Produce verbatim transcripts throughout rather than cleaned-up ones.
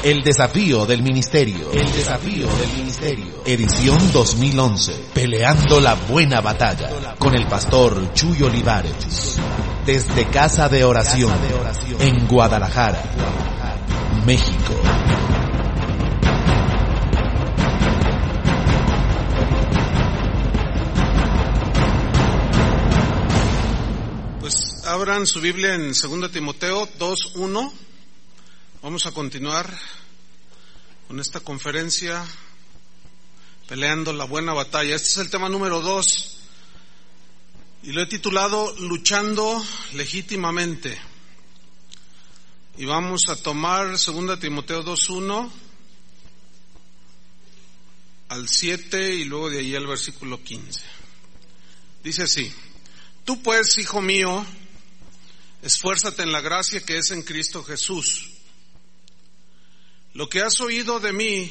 El desafío del ministerio. El desafío del ministerio. Edición dos mil once. Peleando la buena batalla. Con el pastor Chuy Olivares. Desde Casa de Oración. En Guadalajara, México. Pues abran su Biblia en Segunda Timoteo dos uno. Vamos a continuar con esta conferencia, peleando la buena batalla. Este es el tema número dos y lo he titulado Luchando legítimamente. Y vamos a tomar Segunda Timoteo dos uno al siete y luego de ahí al versículo quince. Dice así: Tú pues, hijo mío, esfuérzate en la gracia que es en Cristo Jesús. Lo que has oído de mí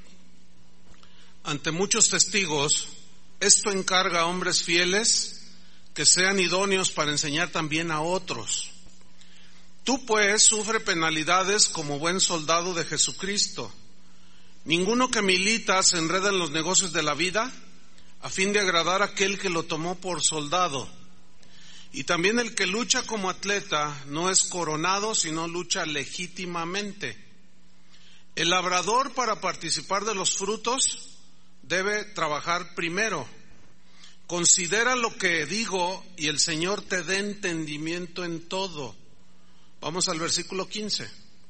ante muchos testigos, esto encarga a hombres fieles que sean idóneos para enseñar también a otros. Tú pues sufre penalidades como buen soldado de Jesucristo. Ninguno que milita se enreda en los negocios de la vida a fin de agradar a aquel que lo tomó por soldado. Y también el que lucha como atleta no es coronado, sino lucha legítimamente. El labrador, para participar de los frutos, debe trabajar primero. Considera lo que digo y el Señor te dé entendimiento en todo. Vamos al versículo quince.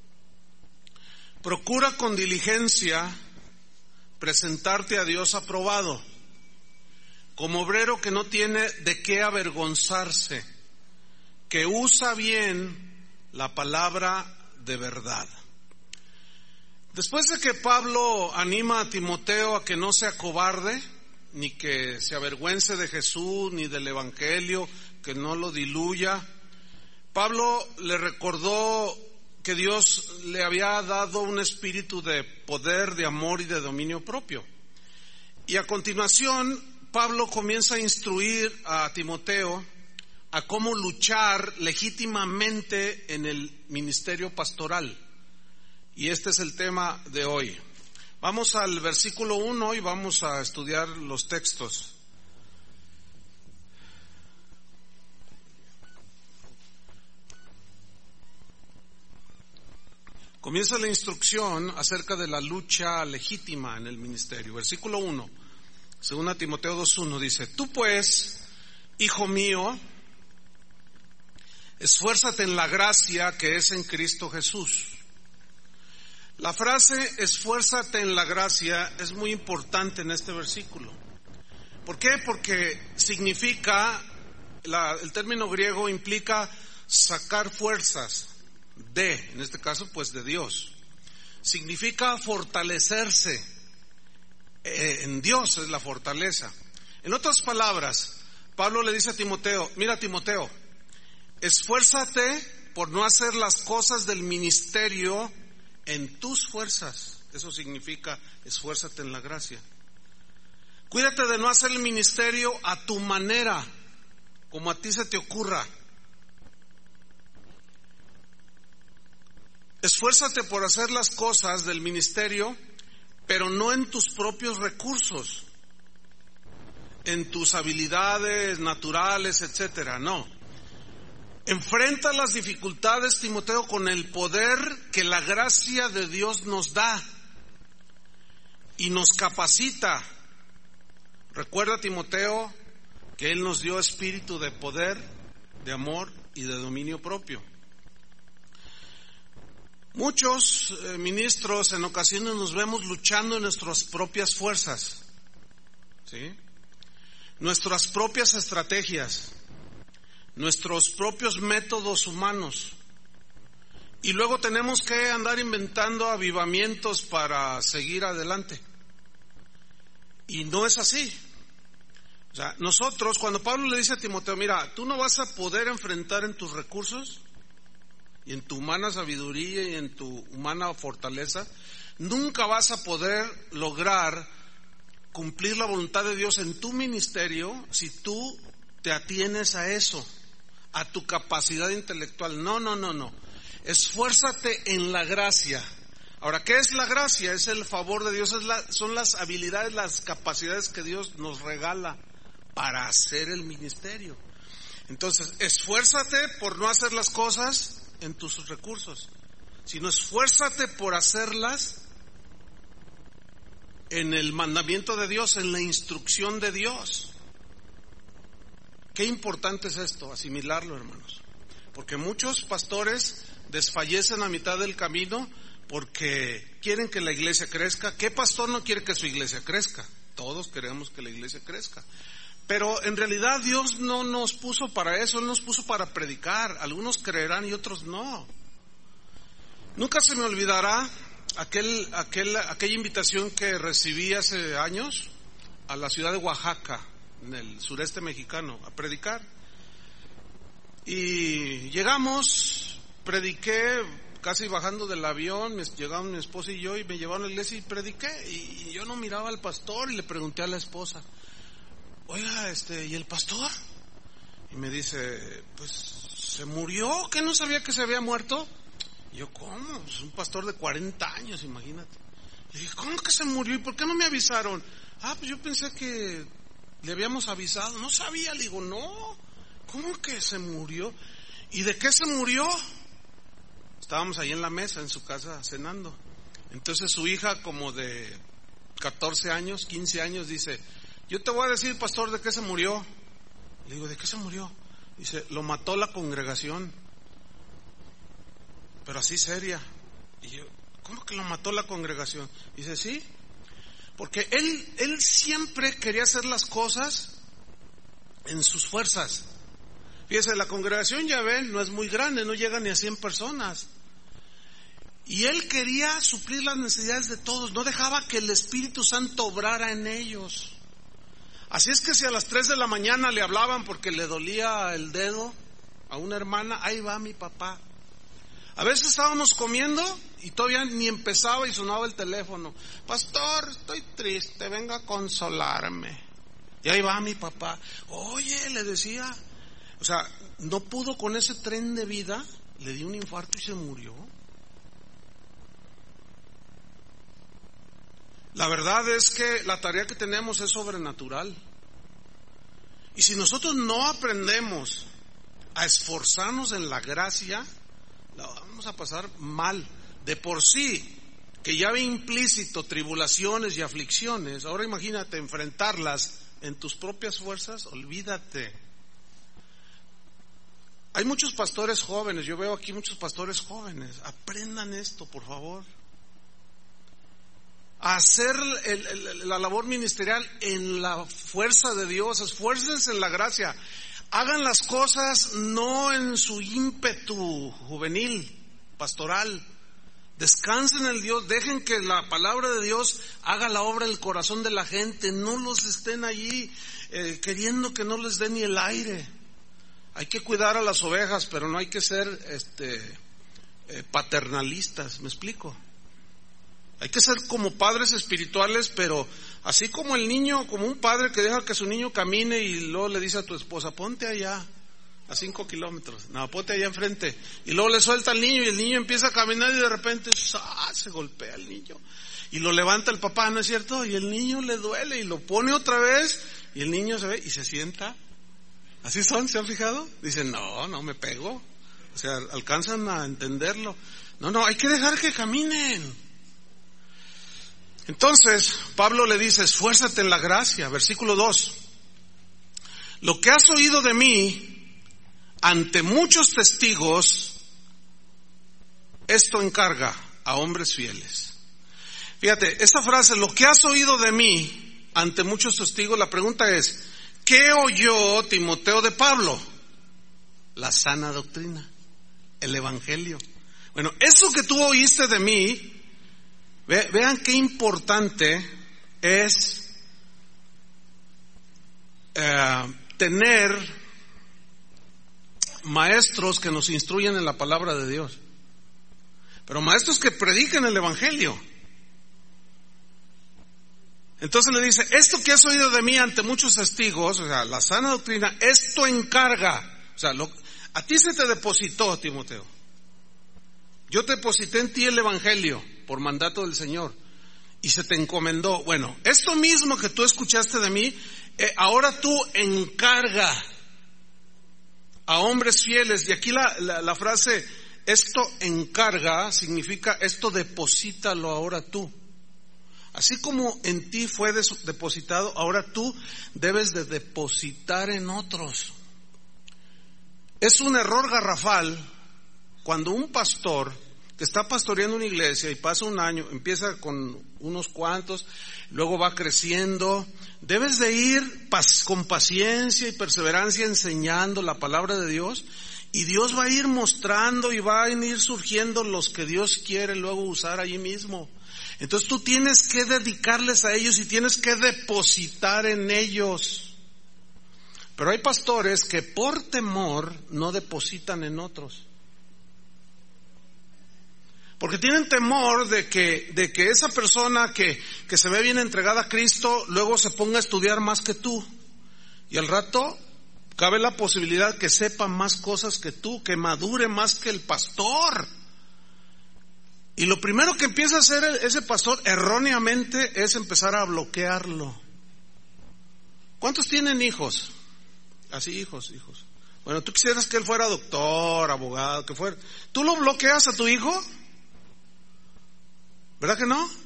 Procura con diligencia presentarte a Dios aprobado, como obrero que no tiene de qué avergonzarse, que usa bien la palabra de verdad. Después de que Pablo anima a Timoteo a que no sea cobarde, ni que se avergüence de Jesús, ni del Evangelio, que no lo diluya, Pablo le recordó que Dios le había dado un espíritu de poder, de amor y de dominio propio. Y a continuación, Pablo comienza a instruir a Timoteo a cómo luchar legítimamente en el ministerio pastoral. Y este es el tema de hoy. Vamos al versículo uno y vamos a estudiar los textos. Comienza la instrucción acerca de la lucha legítima en el ministerio. Versículo uno, segunda Timoteo dos uno dice: Tú pues, hijo mío, esfuérzate en la gracia que es en Cristo Jesús. La frase esfuérzate en la gracia es muy importante en este versículo. ¿Por qué? Porque significa, la, el término griego implica sacar fuerzas de, en este caso pues de Dios. Significa fortalecerse. Eh, en Dios es la fortaleza. En otras palabras, Pablo le dice a Timoteo: mira Timoteo, esfuérzate por no hacer las cosas del ministerio en tus fuerzas. Eso significa esfuérzate en la gracia. Cuídate de no hacer el ministerio a tu manera, como a ti se te ocurra. Esfuérzate por hacer las cosas del ministerio, pero no en tus propios recursos, en tus habilidades naturales, etcétera. No. Enfrenta las dificultades, Timoteo, con el poder que la gracia de Dios nos da y nos capacita. Recuerda, Timoteo, que Él nos dio espíritu de poder, de amor y de dominio propio. Muchos eh, ministros en ocasiones nos vemos luchando en nuestras propias fuerzas, ¿sí? Nuestras propias estrategias, nuestros propios métodos humanos, y luego tenemos que andar inventando avivamientos para seguir adelante. Y no es así. O sea, nosotros, cuando Pablo le dice a Timoteo: mira, tú no vas a poder enfrentar en tus recursos y en tu humana sabiduría y en tu humana fortaleza, nunca vas a poder lograr cumplir la voluntad de Dios en tu ministerio si tú te atienes a eso, a tu capacidad intelectual. No, no, no, no. Esfuérzate en la gracia. Ahora, ¿qué es la gracia? Es el favor de Dios, es la, son las habilidades, las capacidades que Dios nos regala para hacer el ministerio. Entonces, esfuérzate por no hacer las cosas en tus recursos, sino esfuérzate por hacerlas en el mandamiento de Dios, en la instrucción de Dios. Qué importante es esto, asimilarlo, hermanos, porque muchos pastores desfallecen a mitad del camino porque quieren que la iglesia crezca. ¿Qué pastor no quiere que su iglesia crezca? Todos queremos que la iglesia crezca. Pero en realidad Dios no nos puso para eso, Él nos puso para predicar. Algunos creerán y otros no. Nunca se me olvidará aquel, aquel, aquella invitación que recibí hace años a la ciudad de Oaxaca, en el sureste mexicano, a predicar. Y llegamos, prediqué, casi bajando del avión, llegaron mi esposa y yo y me llevaron a la iglesia y prediqué. Y yo no miraba al pastor y le pregunté a la esposa: oiga, este, ¿y el pastor? Y me dice: pues se murió, ¿que no sabía que se había muerto? Y yo, ¿cómo? Pues un pastor de cuarenta años, imagínate. Y dije, ¿cómo que se murió? ¿Y por qué no me avisaron? Ah, pues yo pensé que le habíamos avisado. No sabía, le digo, no, ¿cómo que se murió? ¿Y de qué se murió? Estábamos ahí en la mesa, en su casa, cenando. Entonces su hija, como de catorce años, quince años, dice: yo te voy a decir, pastor, ¿de qué se murió? Le digo, ¿de qué se murió? Dice: lo mató la congregación. Pero así seria. Y yo, ¿cómo que lo mató la congregación? Dice, sí, porque él, él siempre quería hacer las cosas en sus fuerzas. Fíjese, la congregación, ya ven, no es muy grande, no llega ni a cien personas. Y él quería suplir las necesidades de todos, no dejaba que el Espíritu Santo obrara en ellos. Así es que si a las tres de la mañana le hablaban porque le dolía el dedo a una hermana, ahí va mi papá. A veces estábamos comiendo y todavía ni empezaba y sonaba el teléfono: pastor, estoy triste, venga a consolarme. Y ahí va mi papá. Oye, le decía, o sea, no pudo con ese tren de vida, le dio un infarto y se murió. La verdad es que la tarea que tenemos es sobrenatural. Y si nosotros no aprendemos a esforzarnos en la gracia, la vamos a pasar mal. De por sí, que ya ve implícito tribulaciones y aflicciones, ahora imagínate enfrentarlas en tus propias fuerzas, olvídate. Hay muchos pastores jóvenes, yo veo aquí muchos pastores jóvenes, aprendan esto, por favor. A hacer el, el, la labor ministerial en la fuerza de Dios, esfuércense en la gracia. Hagan las cosas no en su ímpetu juvenil, pastoral. Descansen en Dios, dejen que la palabra de Dios haga la obra en el corazón de la gente. No los estén allí eh, queriendo que no les dé ni el aire. Hay que cuidar a las ovejas, pero no hay que ser este, eh, paternalistas, ¿me explico? Hay que ser como padres espirituales, pero así como el niño, como un padre que deja que su niño camine y luego le dice a tu esposa: ponte allá a cinco kilómetros, no, ponte allá enfrente, y luego le suelta al niño y el niño empieza a caminar y de repente ¡ah!, se golpea el niño y lo levanta el papá, ¿no es cierto? Y el niño le duele y lo pone otra vez y el niño se ve y se sienta. Así son, ¿se han fijado? Dicen, no, no me pego. O sea, alcanzan a entenderlo. No, no, hay que dejar que caminen. Entonces, Pablo le dice: esfuérzate en la gracia. Versículo dos. Lo que has oído de mí ante muchos testigos, esto encarga a hombres fieles. Fíjate, esta frase, lo que has oído de mí ante muchos testigos, la pregunta es: ¿qué oyó Timoteo de Pablo? La sana doctrina, el evangelio. Bueno, eso que tú oíste de mí, ve, vean qué importante es eh, tener maestros que nos instruyen en la palabra de Dios, pero maestros que prediquen el evangelio. Entonces le dice: esto que has oído de mí ante muchos testigos, o sea, la sana doctrina, esto encarga, o sea, lo, a ti se te depositó, Timoteo. Yo te deposité en ti el evangelio. por mandato del Señor, y se te encomendó. Bueno, esto mismo que tú escuchaste de mí, eh, ahora tú encarga a hombres fieles. Y aquí la, la, la frase, esto encarga, significa esto deposítalo ahora tú. Así como en ti fue depositado, ahora tú debes de depositar en otros. Es un error garrafal cuando un pastor que está pastoreando una iglesia y pasa un año, empieza con unos cuantos, luego va creciendo. Debes de ir pas, con paciencia y perseverancia enseñando la palabra de Dios, y Dios va a ir mostrando y van a ir surgiendo los que Dios quiere luego usar allí mismo. Entonces tú tienes que dedicarles a ellos y tienes que depositar en ellos. Pero hay pastores que por temor no depositan en otros, porque tienen temor de que, de que esa persona que, que se ve bien entregada a Cristo luego se ponga a estudiar más que tú, y al rato cabe la posibilidad que sepa más cosas que tú, que madure más que el pastor. Y lo primero que empieza a hacer ese pastor erróneamente es empezar a bloquearlo. ¿Cuántos tienen hijos? Así, hijos, hijos. Bueno, tú quisieras que él fuera doctor, abogado, que fuera. ¿Tú lo bloqueas a tu hijo? ¿Verdad que no?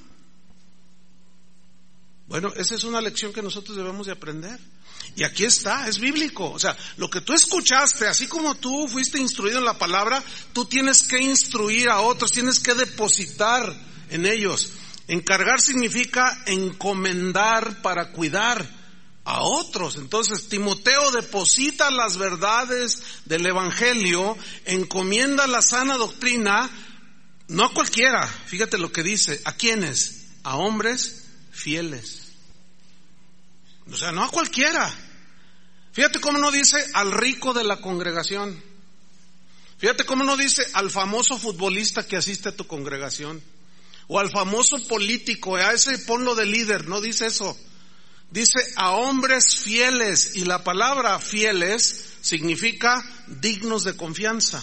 Bueno, esa es una lección que nosotros debemos de aprender. Y aquí está, es bíblico. O sea, lo que tú escuchaste, así como tú fuiste instruido en la palabra, tú tienes que instruir a otros, tienes que depositar en ellos. Encargar significa encomendar para cuidar a otros. Entonces, Timoteo, deposita las verdades del evangelio, encomienda la sana doctrina, no a cualquiera. Fíjate lo que dice, ¿a quiénes? A hombres fieles. O sea, no a cualquiera. Fíjate cómo no dice al rico de la congregación. Fíjate cómo no dice al famoso futbolista que asiste a tu congregación, o al famoso político, a ese ponlo de líder. No dice eso. Dice a hombres fieles, y la palabra fieles significa dignos de confianza.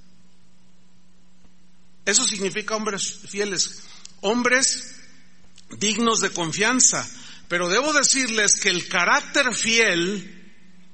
Eso significa hombres fieles, hombres dignos de confianza. Pero debo decirles que el carácter fiel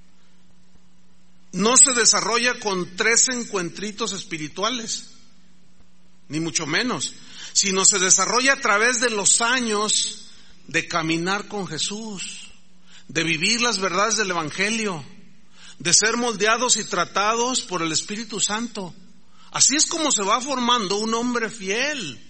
no se desarrolla con tres encuentritos espirituales, ni mucho menos, sino se desarrolla a través de los años de caminar con Jesús, de vivir las verdades del evangelio, de ser moldeados y tratados por el Espíritu Santo. Así es como se va formando un hombre fiel.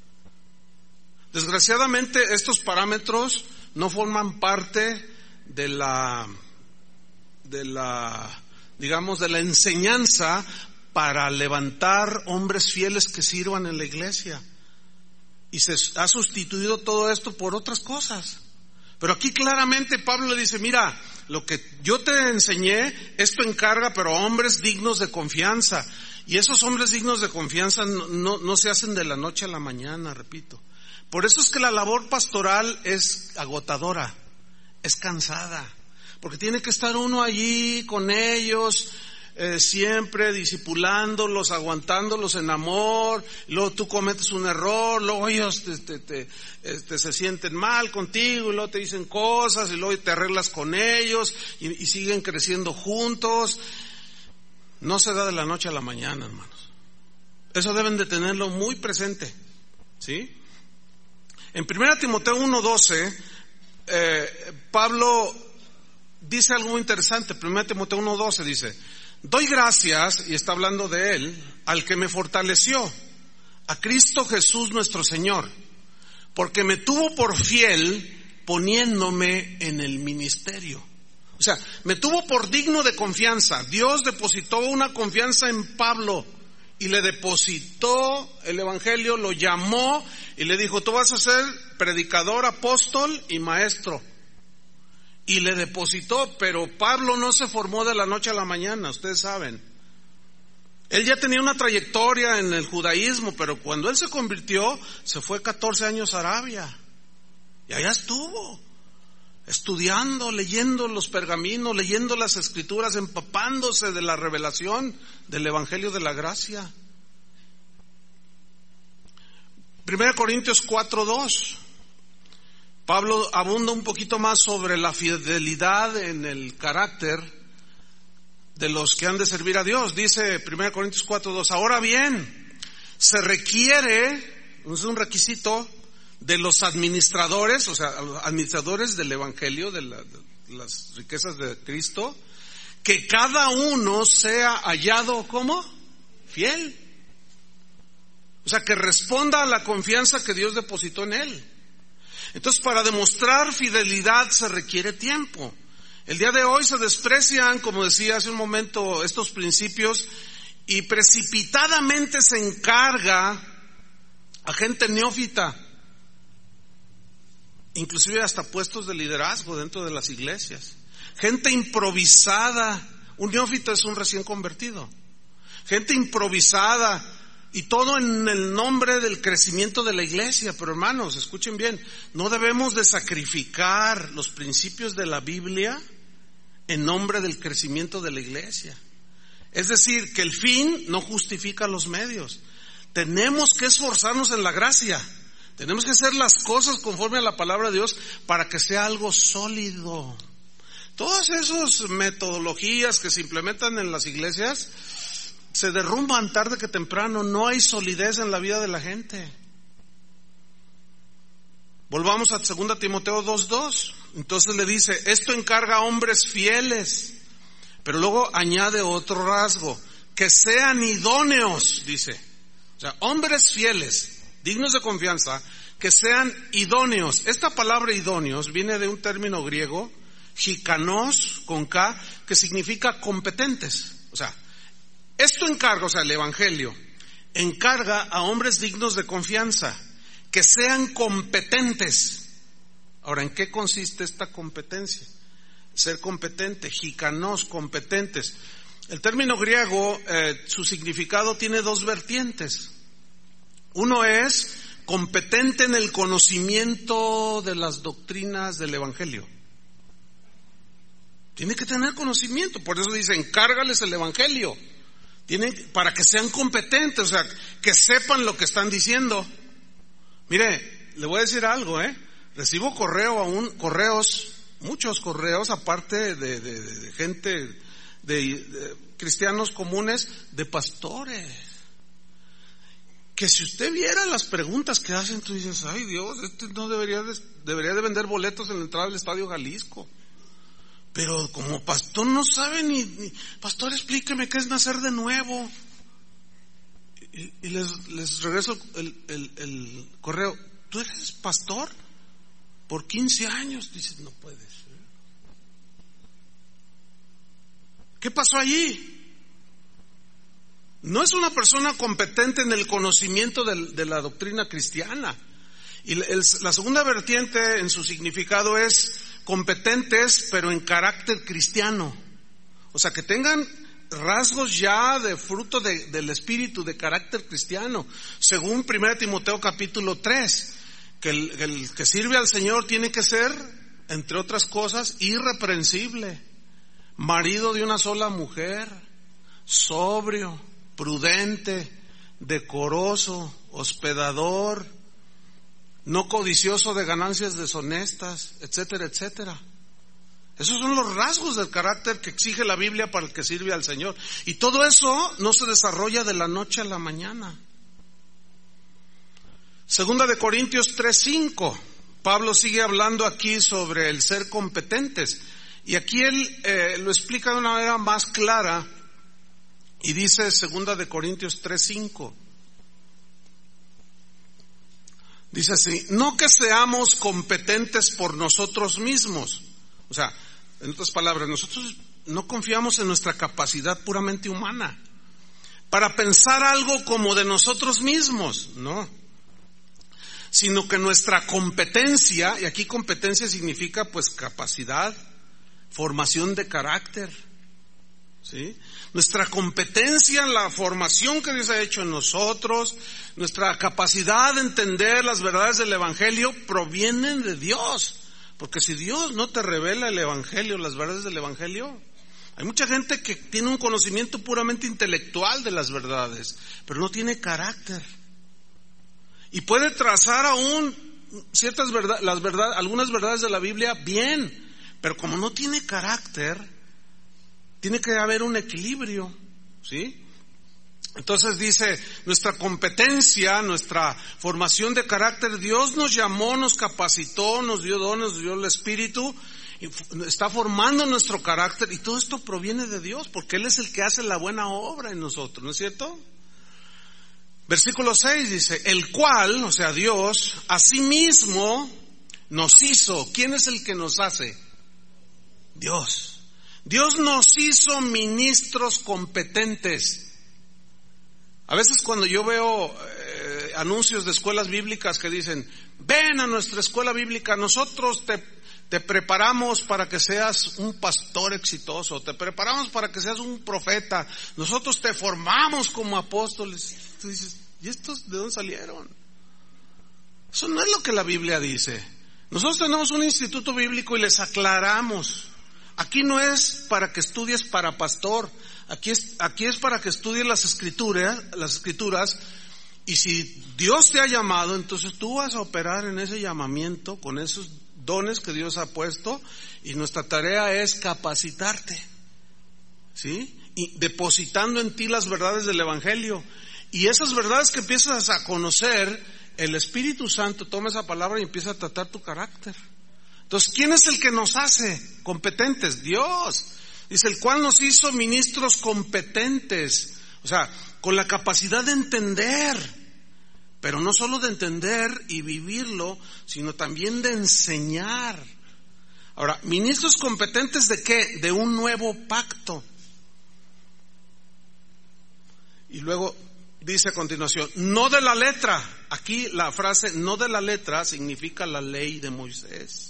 Desgraciadamente, estos parámetros no forman parte de la, de la, digamos, de la enseñanza para levantar hombres fieles que sirvan en la iglesia. Y se ha sustituido todo esto por otras cosas. Pero aquí claramente Pablo le dice, mira, lo que yo te enseñé, esto encarga, pero a hombres dignos de confianza. Y esos hombres dignos de confianza no, no, no se hacen de la noche a la mañana, repito. Por eso es que la labor pastoral es agotadora, es cansada, porque tiene que estar uno allí con ellos, eh, siempre discipulándolos, aguantándolos en amor. Luego tú cometes un error, luego ellos te, te, te, te, se sienten mal contigo, y luego te dicen cosas, y luego te arreglas con ellos, y, y siguen creciendo juntos. No se da de la noche a la mañana, hermanos. Eso deben de tenerlo muy presente, ¿sí? En primera Timoteo uno doce, eh, Pablo dice algo muy interesante. primera Timoteo uno doce dice, doy gracias, y está hablando de él, al que me fortaleció, a Cristo Jesús nuestro Señor, porque me tuvo por fiel poniéndome en el ministerio. O sea, me tuvo por digno de confianza. Dios depositó una confianza en Pablo y le depositó el evangelio, lo llamó y le dijo, tú vas a ser predicador, apóstol y maestro. Y le depositó, pero Pablo no se formó de la noche a la mañana, ustedes saben. Él ya tenía una trayectoria en el judaísmo, pero cuando él se convirtió, se fue catorce años a Arabia. Y allá estuvo, estudiando, leyendo los pergaminos, leyendo las escrituras, empapándose de la revelación del evangelio de la gracia. primera Corintios cuatro dos. Pablo abunda un poquito más sobre la fidelidad en el carácter de los que han de servir a Dios. Dice primera Corintios cuatro dos, ahora bien, se requiere, es un requisito de los administradores, o sea, administradores del Evangelio, de, la, de las riquezas de Cristo, que cada uno sea hallado, ¿cómo? Fiel. O sea, que responda a la confianza que Dios depositó en él. Entonces, para demostrar fidelidad se requiere tiempo. El día de hoy se desprecian, como decía hace un momento, estos principios y precipitadamente se encarga a gente neófita, inclusive hasta puestos de liderazgo dentro de las iglesias. Gente improvisada. Un neófito es un recién convertido. Gente improvisada. Y todo en el nombre del crecimiento de la iglesia. Pero hermanos, escuchen bien, no debemos de sacrificar los principios de la Biblia en nombre del crecimiento de la iglesia. Es decir, que el fin no justifica los medios. Tenemos que esforzarnos en la gracia. Tenemos que hacer las cosas conforme a la palabra de Dios para que sea algo sólido. Todas esas metodologías que se implementan en las iglesias se derrumban tarde que temprano. No hay solidez en la vida de la gente. Volvamos a segunda Timoteo dos dos. Entonces le dice, esto encarga a hombres fieles, pero luego añade otro rasgo, que sean idóneos, dice. O sea, hombres fieles, dignos de confianza, que sean idóneos. Esta palabra idóneos viene de un término griego, jikanos, con K, que significa competentes. O sea, esto encarga, o sea, el Evangelio, encarga a hombres dignos de confianza, que sean competentes. Ahora, ¿en qué consiste esta competencia? Ser competente, jikanos, competentes. El término griego, eh, su significado tiene dos vertientes. Uno es competente en el conocimiento de las doctrinas del Evangelio. Tiene que tener conocimiento, por eso dice, encárgales el Evangelio. Tienen, para que sean competentes, o sea, que sepan lo que están diciendo. Mire, le voy a decir algo, ¿eh? Recibo correo aún, correos, muchos correos, aparte de, de, de, de gente, de, de cristianos comunes, de pastores. Que si usted viera las preguntas que hacen, tú dices, ay Dios, este no debería de, debería de vender boletos en la entrada del Estadio Jalisco. Pero como pastor no sabe ni, ni pastor, explíqueme qué es nacer de nuevo. Y, y les, les regreso el, el, el correo, ¿tú eres pastor? Por quince años, dices, no puede ser. ¿Qué pasó allí? No es una persona competente en el conocimiento de, de la doctrina cristiana. Y el, la segunda vertiente en su significado es competentes, pero en carácter cristiano. O sea, que tengan rasgos ya de fruto de, del espíritu, de carácter cristiano. Según primera Timoteo capítulo tres, que el, el que sirve al Señor tiene que ser, entre otras cosas, irreprensible, marido de una sola mujer, sobrio, prudente, decoroso, hospedador, no codicioso de ganancias deshonestas, etcétera, etcétera. Esos son los rasgos del carácter que exige la Biblia para el que sirve al Señor. Y todo eso no se desarrolla de la noche a la mañana. Segunda de Corintios tres cinco. Pablo sigue hablando aquí sobre el ser competentes. Y aquí él eh, lo explica de una manera más clara. Y dice Segunda de Corintios tres cinco. Dice así, no que seamos competentes por nosotros mismos. O sea, en otras palabras, nosotros no confiamos en nuestra capacidad puramente humana para pensar algo como de nosotros mismos, no. Sino que nuestra competencia, y aquí competencia significa pues capacidad, formación de carácter, ¿sí? Nuestra competencia en la formación que Dios ha hecho en nosotros, nuestra capacidad de entender las verdades del Evangelio provienen de Dios. Porque si Dios no te revela el Evangelio, las verdades del Evangelio, hay mucha gente que tiene un conocimiento puramente intelectual de las verdades, pero no tiene carácter. y puede trazar aún ciertas verdades, las verdades, algunas verdades de la Biblia bien, pero como no tiene carácter, tiene que haber un equilibrio, ¿sí? Entonces dice, nuestra competencia, nuestra formación de carácter, Dios nos llamó, nos capacitó, nos dio dones, nos dio el Espíritu, y está formando nuestro carácter, y todo esto proviene de Dios, porque Él es el que hace la buena obra en nosotros, ¿no es cierto? Versículo seis dice, el cual, o sea Dios, asimismo nos hizo. ¿Quién es el que nos hace? Dios. Dios nos hizo ministros competentes. A veces cuando yo veo eh, anuncios de escuelas bíblicas que dicen, ven a nuestra escuela bíblica, nosotros te, te preparamos para que seas un pastor exitoso, te preparamos para que seas un profeta, nosotros te formamos como apóstoles. Tú dices, ¿y estos de dónde salieron? Eso no es lo que la Biblia dice. Nosotros tenemos un instituto bíblico y les aclaramos. Aquí no es para que estudies para pastor. Aquí es, aquí es para que estudies las escrituras, las escrituras, y si Dios te ha llamado, entonces tú vas a operar en ese llamamiento, con esos dones que Dios ha puesto, y nuestra tarea es capacitarte, ¿sí? Y depositando en ti las verdades del Evangelio, y esas verdades que empiezas a conocer, el Espíritu Santo toma esa palabra y empieza a tratar tu carácter. Entonces, ¿quién es el que nos hace competentes? Dios. Dice, el cual nos hizo ministros competentes, o sea, con la capacidad de entender, pero no solo de entender y vivirlo, sino también de enseñar. Ahora, ministros competentes ¿de qué? De un nuevo pacto. Y luego dice a continuación, no de la letra. Aquí la frase no de la letra significa la ley de Moisés.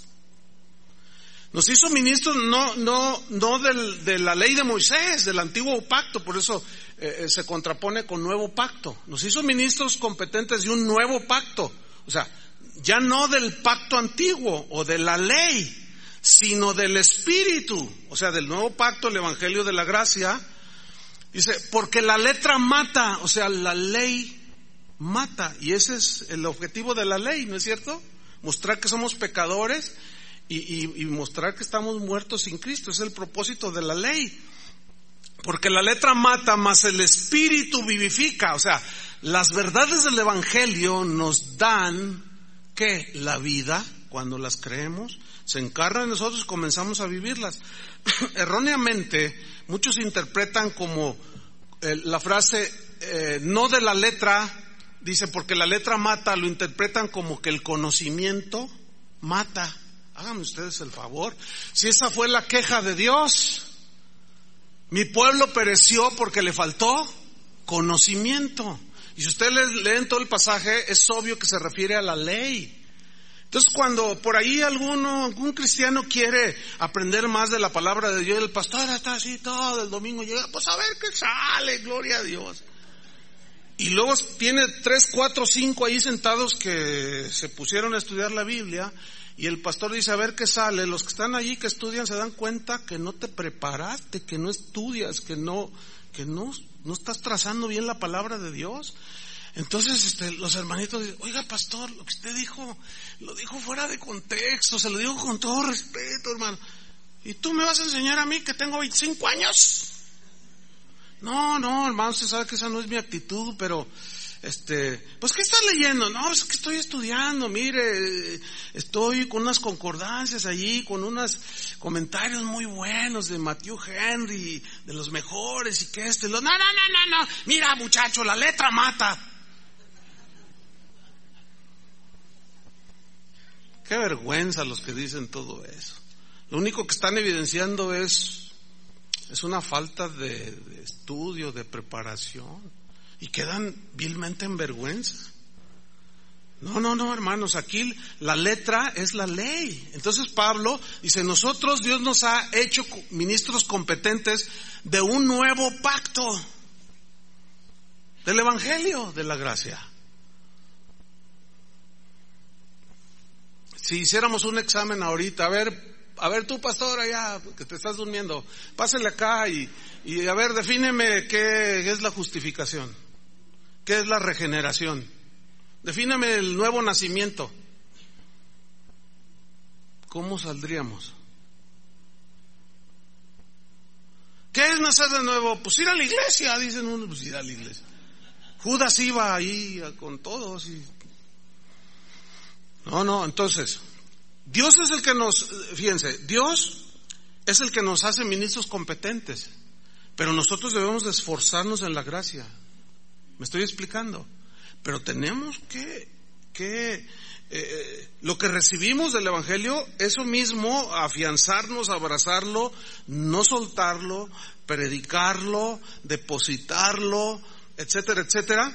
Nos hizo ministros no no no del, de la ley de Moisés, del antiguo pacto, por eso eh, se contrapone con nuevo pacto. Nos hizo ministros competentes de un nuevo pacto, o sea, ya no del pacto antiguo o de la ley, sino del Espíritu, o sea, del nuevo pacto, el Evangelio de la gracia. Dice, porque la letra mata, o sea, la ley mata, y ese es el objetivo de la ley, ¿no es cierto? Mostrar que somos pecadores. Y, y, y mostrar que estamos muertos sin Cristo, es el propósito de la ley. Porque la letra mata, mas el Espíritu vivifica. O sea, las verdades del Evangelio nos dan, ¿qué? La vida, cuando las creemos, se encarnan en nosotros y comenzamos a vivirlas. Erróneamente, muchos interpretan como eh, la frase, eh, no de la letra, dice, porque la letra mata, lo interpretan como que el conocimiento mata. Háganme ustedes el favor. Si esa fue la queja de Dios, mi pueblo pereció porque le faltó conocimiento. Y si ustedes leen todo el pasaje, es obvio que se refiere a la ley. Entonces, cuando por ahí alguno, algún cristiano quiere aprender más de la palabra de Dios, el pastor está así todo el domingo, llega, pues a ver qué sale, gloria a Dios. Y luego tiene tres, cuatro, cinco ahí sentados que se pusieron a estudiar la Biblia. Y el pastor dice, a ver qué sale. Los que están allí, que estudian, se dan cuenta que no te preparaste, que no estudias, que no, que no, no estás trazando bien la palabra de Dios. Entonces, este, los hermanitos dicen, oiga pastor, lo que usted dijo, lo dijo fuera de contexto, se lo digo con todo respeto, hermano. ¿Y tú me vas a enseñar a mí que tengo veinticinco años? No, no, hermano, usted sabe que esa no es mi actitud, pero... Este, pues ¿qué estás leyendo? No, es que estoy estudiando, mire, estoy con unas concordancias allí, con unos comentarios muy buenos de Matthew Henry, de los mejores y que este, lo, no, no, no, no, no, mira muchacho, la letra mata. Qué vergüenza los que dicen todo eso. Lo único que están evidenciando es, es una falta de, de estudio, de preparación. Y quedan vilmente en vergüenza. No, no, no, hermanos, aquí la letra es la ley. Entonces Pablo dice, nosotros Dios nos ha hecho ministros competentes de un nuevo pacto, del Evangelio de la gracia. Si hiciéramos un examen ahorita, a ver, a ver tú pastor allá, que te estás durmiendo, pásale acá y, y a ver, defíneme qué es la justificación. ¿Qué es la regeneración? Defíname el nuevo nacimiento. ¿Cómo saldríamos? ¿Qué es nacer de nuevo? Pues ir a la iglesia, dicen unos, pues ir a la iglesia. Judas iba ahí con todos y... No, no, entonces, Dios es el que nos, fíjense, Dios es el que nos hace ministros competentes, pero nosotros debemos de esforzarnos en la gracia. ¿Me estoy explicando? Pero tenemos que, que eh, lo que recibimos del Evangelio, eso mismo, afianzarnos, abrazarlo, no soltarlo, predicarlo, depositarlo, etcétera, etcétera,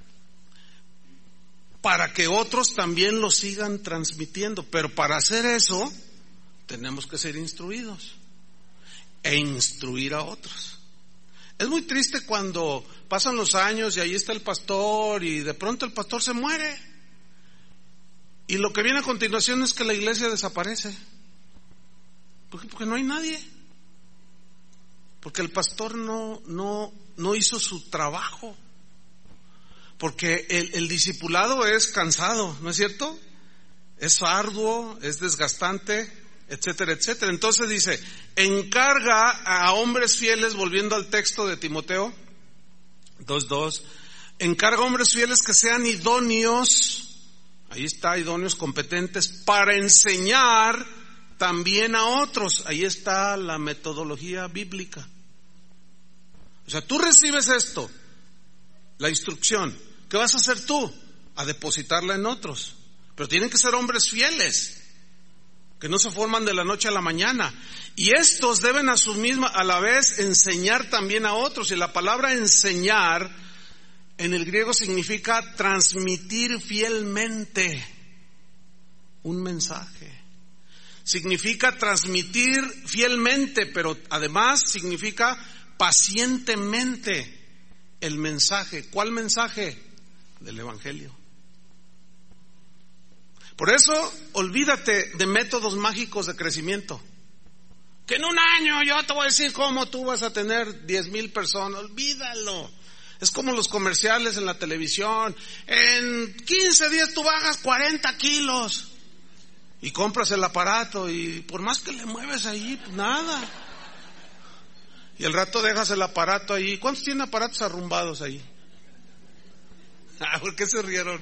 para que otros también lo sigan transmitiendo. Pero para hacer eso, tenemos que ser instruidos e instruir a otros. Es muy triste cuando pasan los años y ahí está el pastor y de pronto el pastor se muere. Y lo que viene a continuación es que la iglesia desaparece. ¿Por qué? Porque no hay nadie. Porque el pastor no, no, no hizo su trabajo. Porque el, el discipulado es cansado, ¿no es cierto? Es arduo, es desgastante, etcétera, etcétera. Entonces dice, encarga a hombres fieles, volviendo al texto de Timoteo dos dos, encarga a hombres fieles que sean idóneos, ahí está, idóneos, competentes, para enseñar también a otros. Ahí está la metodología bíblica. O sea, tú recibes esto, la instrucción. ¿Qué vas a hacer tú? A depositarla en otros. Pero tienen que ser hombres fieles, que no se forman de la noche a la mañana. Y estos deben a su misma, a la vez, enseñar también a otros. Y la palabra enseñar en el griego significa transmitir fielmente un mensaje. Significa transmitir fielmente, pero además significa pacientemente el mensaje. ¿Cuál mensaje? Del Evangelio. Por eso, olvídate de métodos mágicos de crecimiento. Que en un año yo te voy a decir cómo tú vas a tener diez mil personas. Olvídalo. Es como los comerciales en la televisión. En quince días tú bajas cuarenta kilos. Y compras el aparato y por más que le mueves ahí, pues nada. Y al rato dejas el aparato ahí. ¿Cuántos tienen aparatos arrumbados ahí? Ah, ¿por qué se rieron?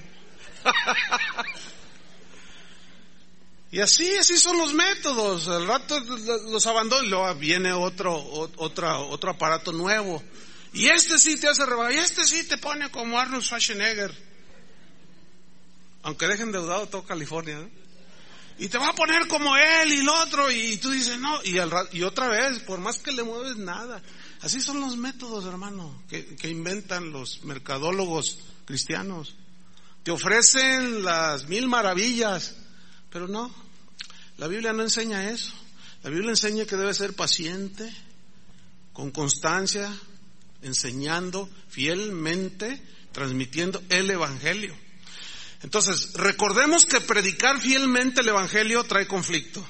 Y así, así son los métodos. Al rato los abandonan y luego viene otro, otro, otro aparato nuevo. Y este sí te hace rebajar, y este sí te pone como Arnold Schwarzenegger. Aunque dejen endeudado todo California, ¿no? Y te va a poner como él y el otro, y tú dices no, y, al rato, y otra vez, por más que le mueves nada. Así son los métodos, hermano, que, que inventan los mercadólogos cristianos. Te ofrecen las mil maravillas, pero no, la Biblia no enseña eso. La Biblia enseña que debe ser paciente, con constancia, enseñando fielmente, transmitiendo el Evangelio. Entonces, recordemos que predicar fielmente el Evangelio trae conflicto.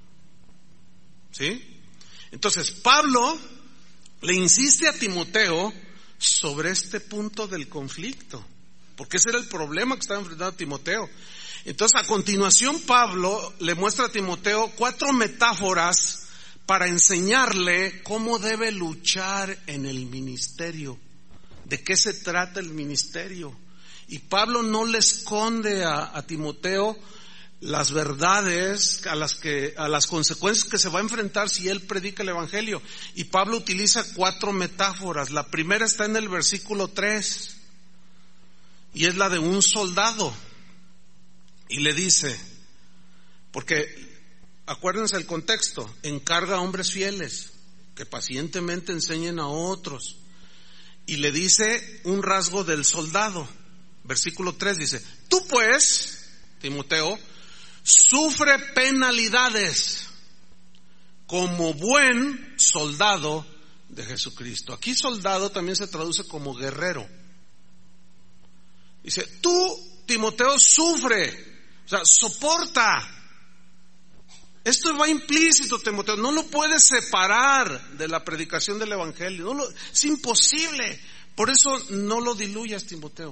¿Sí? Entonces, Pablo le insiste a Timoteo sobre este punto del conflicto, porque ese era el problema que estaba enfrentando Timoteo. Entonces, a continuación, Pablo le muestra a Timoteo cuatro metáforas para enseñarle cómo debe luchar en el ministerio, de qué se trata el ministerio. Y Pablo no le esconde a, a Timoteo las verdades a las que, a las consecuencias que se va a enfrentar si él predica el Evangelio. Y Pablo utiliza cuatro metáforas. La primera está en el versículo tres, y es la de un soldado. Y le dice, porque acuérdense el contexto, encarga a hombres fieles que pacientemente enseñen a otros. Y le dice un rasgo del soldado. Versículo tres dice, tú pues, Timoteo, sufre penalidades como buen soldado de Jesucristo. Aquí soldado también se traduce como guerrero. Dice, tú, Timoteo, sufre, o sea, soporta. Esto va implícito, Timoteo, no lo puedes separar de la predicación del Evangelio, no lo, es imposible. Por eso no lo diluyas, Timoteo.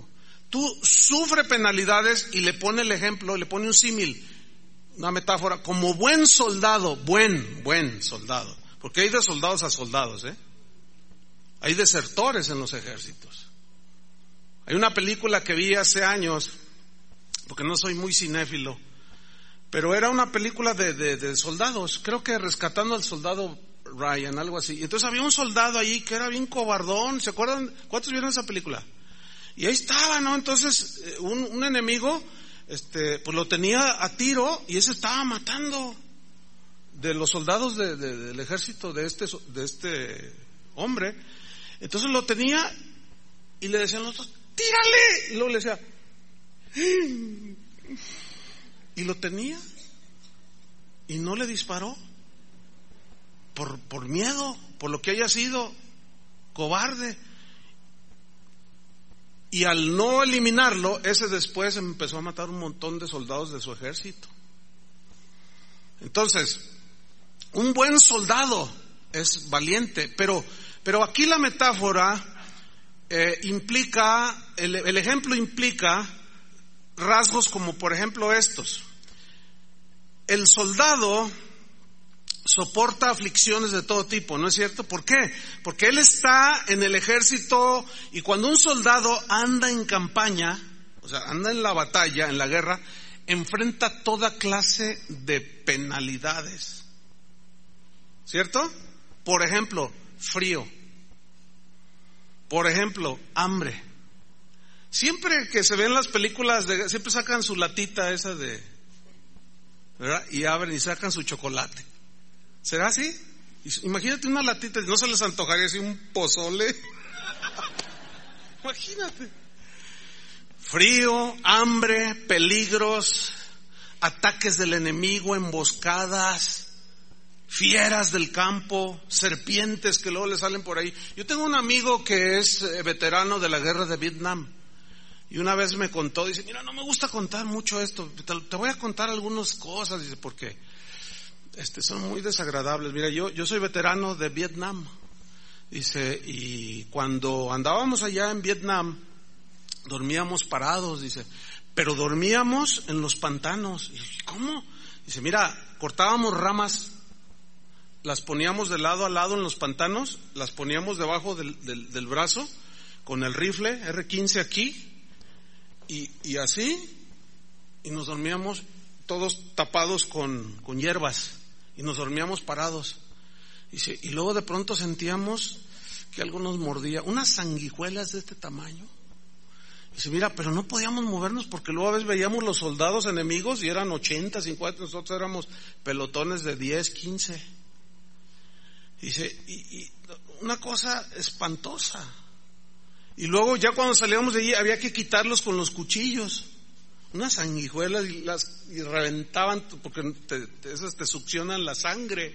tú sufre penalidades y le pone el ejemplo, le pone un símil, una metáfora, como buen soldado, buen, buen soldado. Porque hay de soldados a soldados, ¿eh? Hay desertores en los ejércitos. Hay una película que vi hace años, porque no soy muy cinéfilo, pero era una película de, de, de soldados, creo que Rescatando al Soldado Ryan, algo así. Y entonces había un soldado ahí que era bien cobardón, ¿se acuerdan? ¿Cuántos vieron esa película? Y ahí estaba, ¿no? Entonces un, un enemigo, este, pues lo tenía a tiro y ese estaba matando de los soldados de, de, del ejército de este, de este hombre. Entonces lo tenía y le decían los otros, ¡tírale! Y luego le decía, y lo tenía y no le disparó por, por miedo, por lo que haya sido cobarde. Y al no eliminarlo, ese después empezó a matar un montón de soldados de su ejército. Entonces, un buen soldado es valiente, pero, pero aquí la metáfora eh, implica, el, el ejemplo implica rasgos como por ejemplo estos. El soldado soporta aflicciones de todo tipo, ¿no es cierto? ¿Por qué? Porque él está en el ejército y cuando un soldado anda en campaña, o sea, anda en la batalla, en la guerra, enfrenta toda clase de penalidades, ¿cierto? Por ejemplo, frío. Por ejemplo, hambre. Siempre que se ven las películas, de, siempre sacan su latita esa de, ¿verdad? Y abren y sacan su chocolate. ¿Será así? Imagínate una latita, ¿no se les antojaría así un pozole? Imagínate. Frío, hambre, peligros, ataques del enemigo, emboscadas, fieras del campo, serpientes que luego le salen por ahí. Yo tengo un amigo que es veterano de la guerra de Vietnam y una vez me contó, dice, mira, no me gusta contar mucho esto, te, te voy a contar algunas cosas, dice, porque este, son muy desagradables. Mira, yo, yo soy veterano de Vietnam, dice, y cuando andábamos allá en Vietnam, dormíamos parados, dice, pero dormíamos en los pantanos. Y, ¿cómo? Dice, mira, cortábamos ramas, las poníamos de lado a lado en los pantanos, las poníamos debajo del, del, del brazo, con el rifle erre quince aquí, y, y así, y nos dormíamos todos tapados con, con hierbas, y nos dormíamos parados. Dice, y luego de pronto sentíamos que algo nos mordía, unas sanguijuelas de este tamaño. Dice, mira, pero no podíamos movernos porque luego a veces veíamos los soldados enemigos y eran ochenta, cincuenta, nosotros éramos pelotones de diez, quince. Dice, y, y una cosa espantosa. Y luego ya cuando salíamos de allí había que quitarlos con los cuchillos, unas sanguijuelas, y las y reventaban porque te, te, esas te succionan la sangre.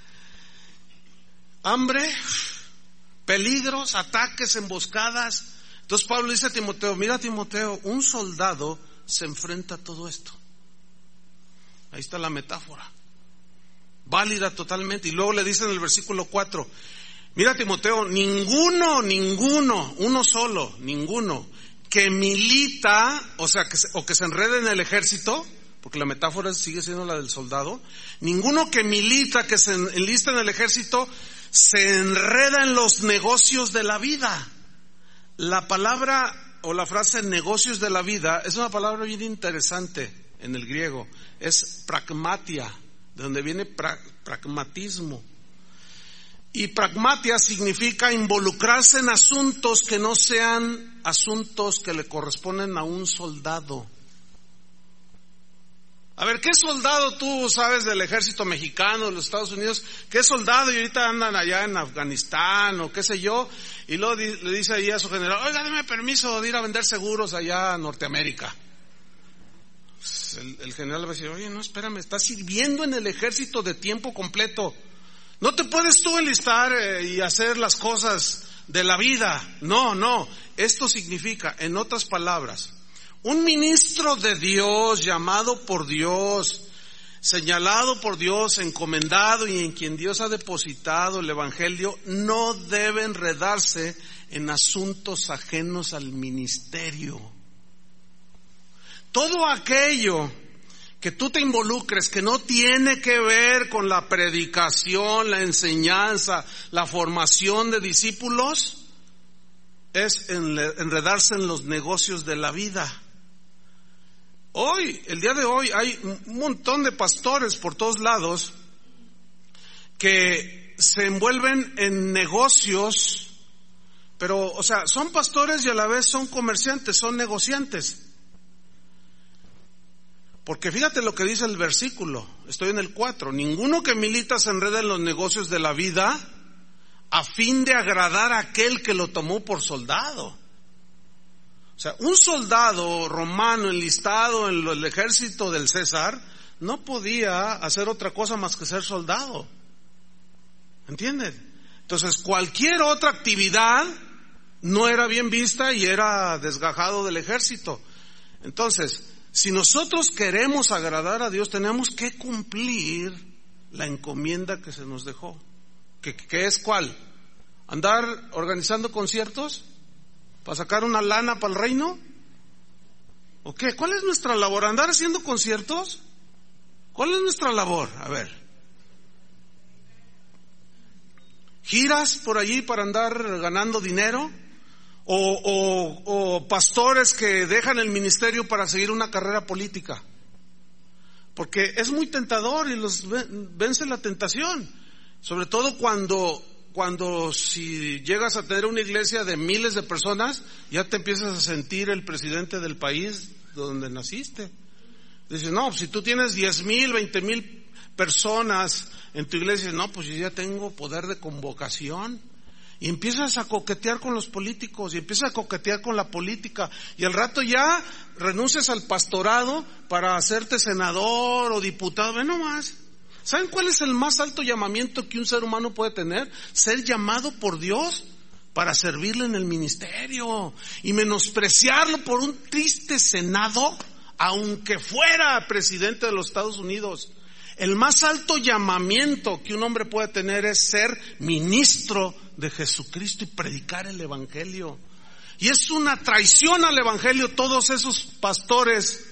Hambre, peligros, ataques, emboscadas. Entonces Pablo dice a Timoteo, mira Timoteo, un soldado se enfrenta a todo esto. Ahí está la metáfora, válida totalmente. Y luego le dice en el versículo cuatro, mira Timoteo, ninguno, ninguno, uno solo, ninguno que milita, o sea, que se, o que se enrede en el ejército, porque la metáfora sigue siendo la del soldado, ninguno que milita, que se enlista en el ejército, se enreda en los negocios de la vida. La palabra o la frase negocios de la vida es una palabra bien interesante en el griego, es pragmatia, de donde viene pra, pragmatismo. Y pragmatia significa involucrarse en asuntos que no sean asuntos que le corresponden a un soldado. A ver, ¿qué soldado tú sabes del ejército mexicano, de los Estados Unidos? ¿Qué soldado? Y ahorita andan allá en Afganistán o qué sé yo, y luego di, le dice ahí a su general, oiga, deme permiso de ir a vender seguros allá a Norteamérica. Pues el, el general le va a decir, oye, no, espérame, estás sirviendo en el ejército de tiempo completo. No te puedes tú enlistar eh, y hacer las cosas de la vida. No, no. Esto significa, en otras palabras, un ministro de Dios, llamado por Dios, señalado por Dios, encomendado y en quien Dios ha depositado el evangelio, no debe enredarse en asuntos ajenos al ministerio. todo aquello que tú te involucres, que no tiene que ver con la predicación, la enseñanza, la formación de discípulos, es enredarse en los negocios de la vida. Hoy, el día de hoy, hay un montón de pastores por todos lados que se envuelven en negocios, pero, o sea, son pastores y a la vez son comerciantes, son negociantes. Porque fíjate lo que dice el versículo, estoy en el cuatro, ninguno que milita se enreda en los negocios de la vida a fin de agradar a aquel que lo tomó por soldado. O sea, un soldado romano enlistado en el ejército del César no podía hacer otra cosa más que ser soldado. ¿Entiendes? Entonces, cualquier otra actividad no era bien vista y era desgajado del ejército. Entonces, si nosotros queremos agradar a Dios, tenemos que cumplir la encomienda que se nos dejó. ¿Qué, qué es cuál? ¿Andar organizando conciertos para sacar una lana para el reino? ¿O qué? ¿Cuál es nuestra labor? ¿Andar haciendo conciertos? ¿Cuál es nuestra labor? A ver. ¿Giras por allí para andar ganando dinero? O, o, o pastores que dejan el ministerio para seguir una carrera política, porque es muy tentador y los vence la tentación, sobre todo cuando cuando si llegas a tener una iglesia de miles de personas, ya te empiezas a sentir el presidente del país donde naciste. Dices, no, si tú tienes diez mil, veinte mil personas en tu iglesia, no, pues yo ya tengo poder de convocación. Y empiezas a coquetear con los políticos y empiezas a coquetear con la política y al rato ya renuncias al pastorado para hacerte senador o diputado. Ve nomás. ¿Saben cuál es el más alto llamamiento que un ser humano puede tener? Ser llamado por Dios para servirle en el ministerio y menospreciarlo por un triste senado, aunque fuera presidente de los Estados Unidos. El más alto llamamiento que un hombre puede tener es ser ministro de Jesucristo y predicar el evangelio. Y es una traición al evangelio todos esos pastores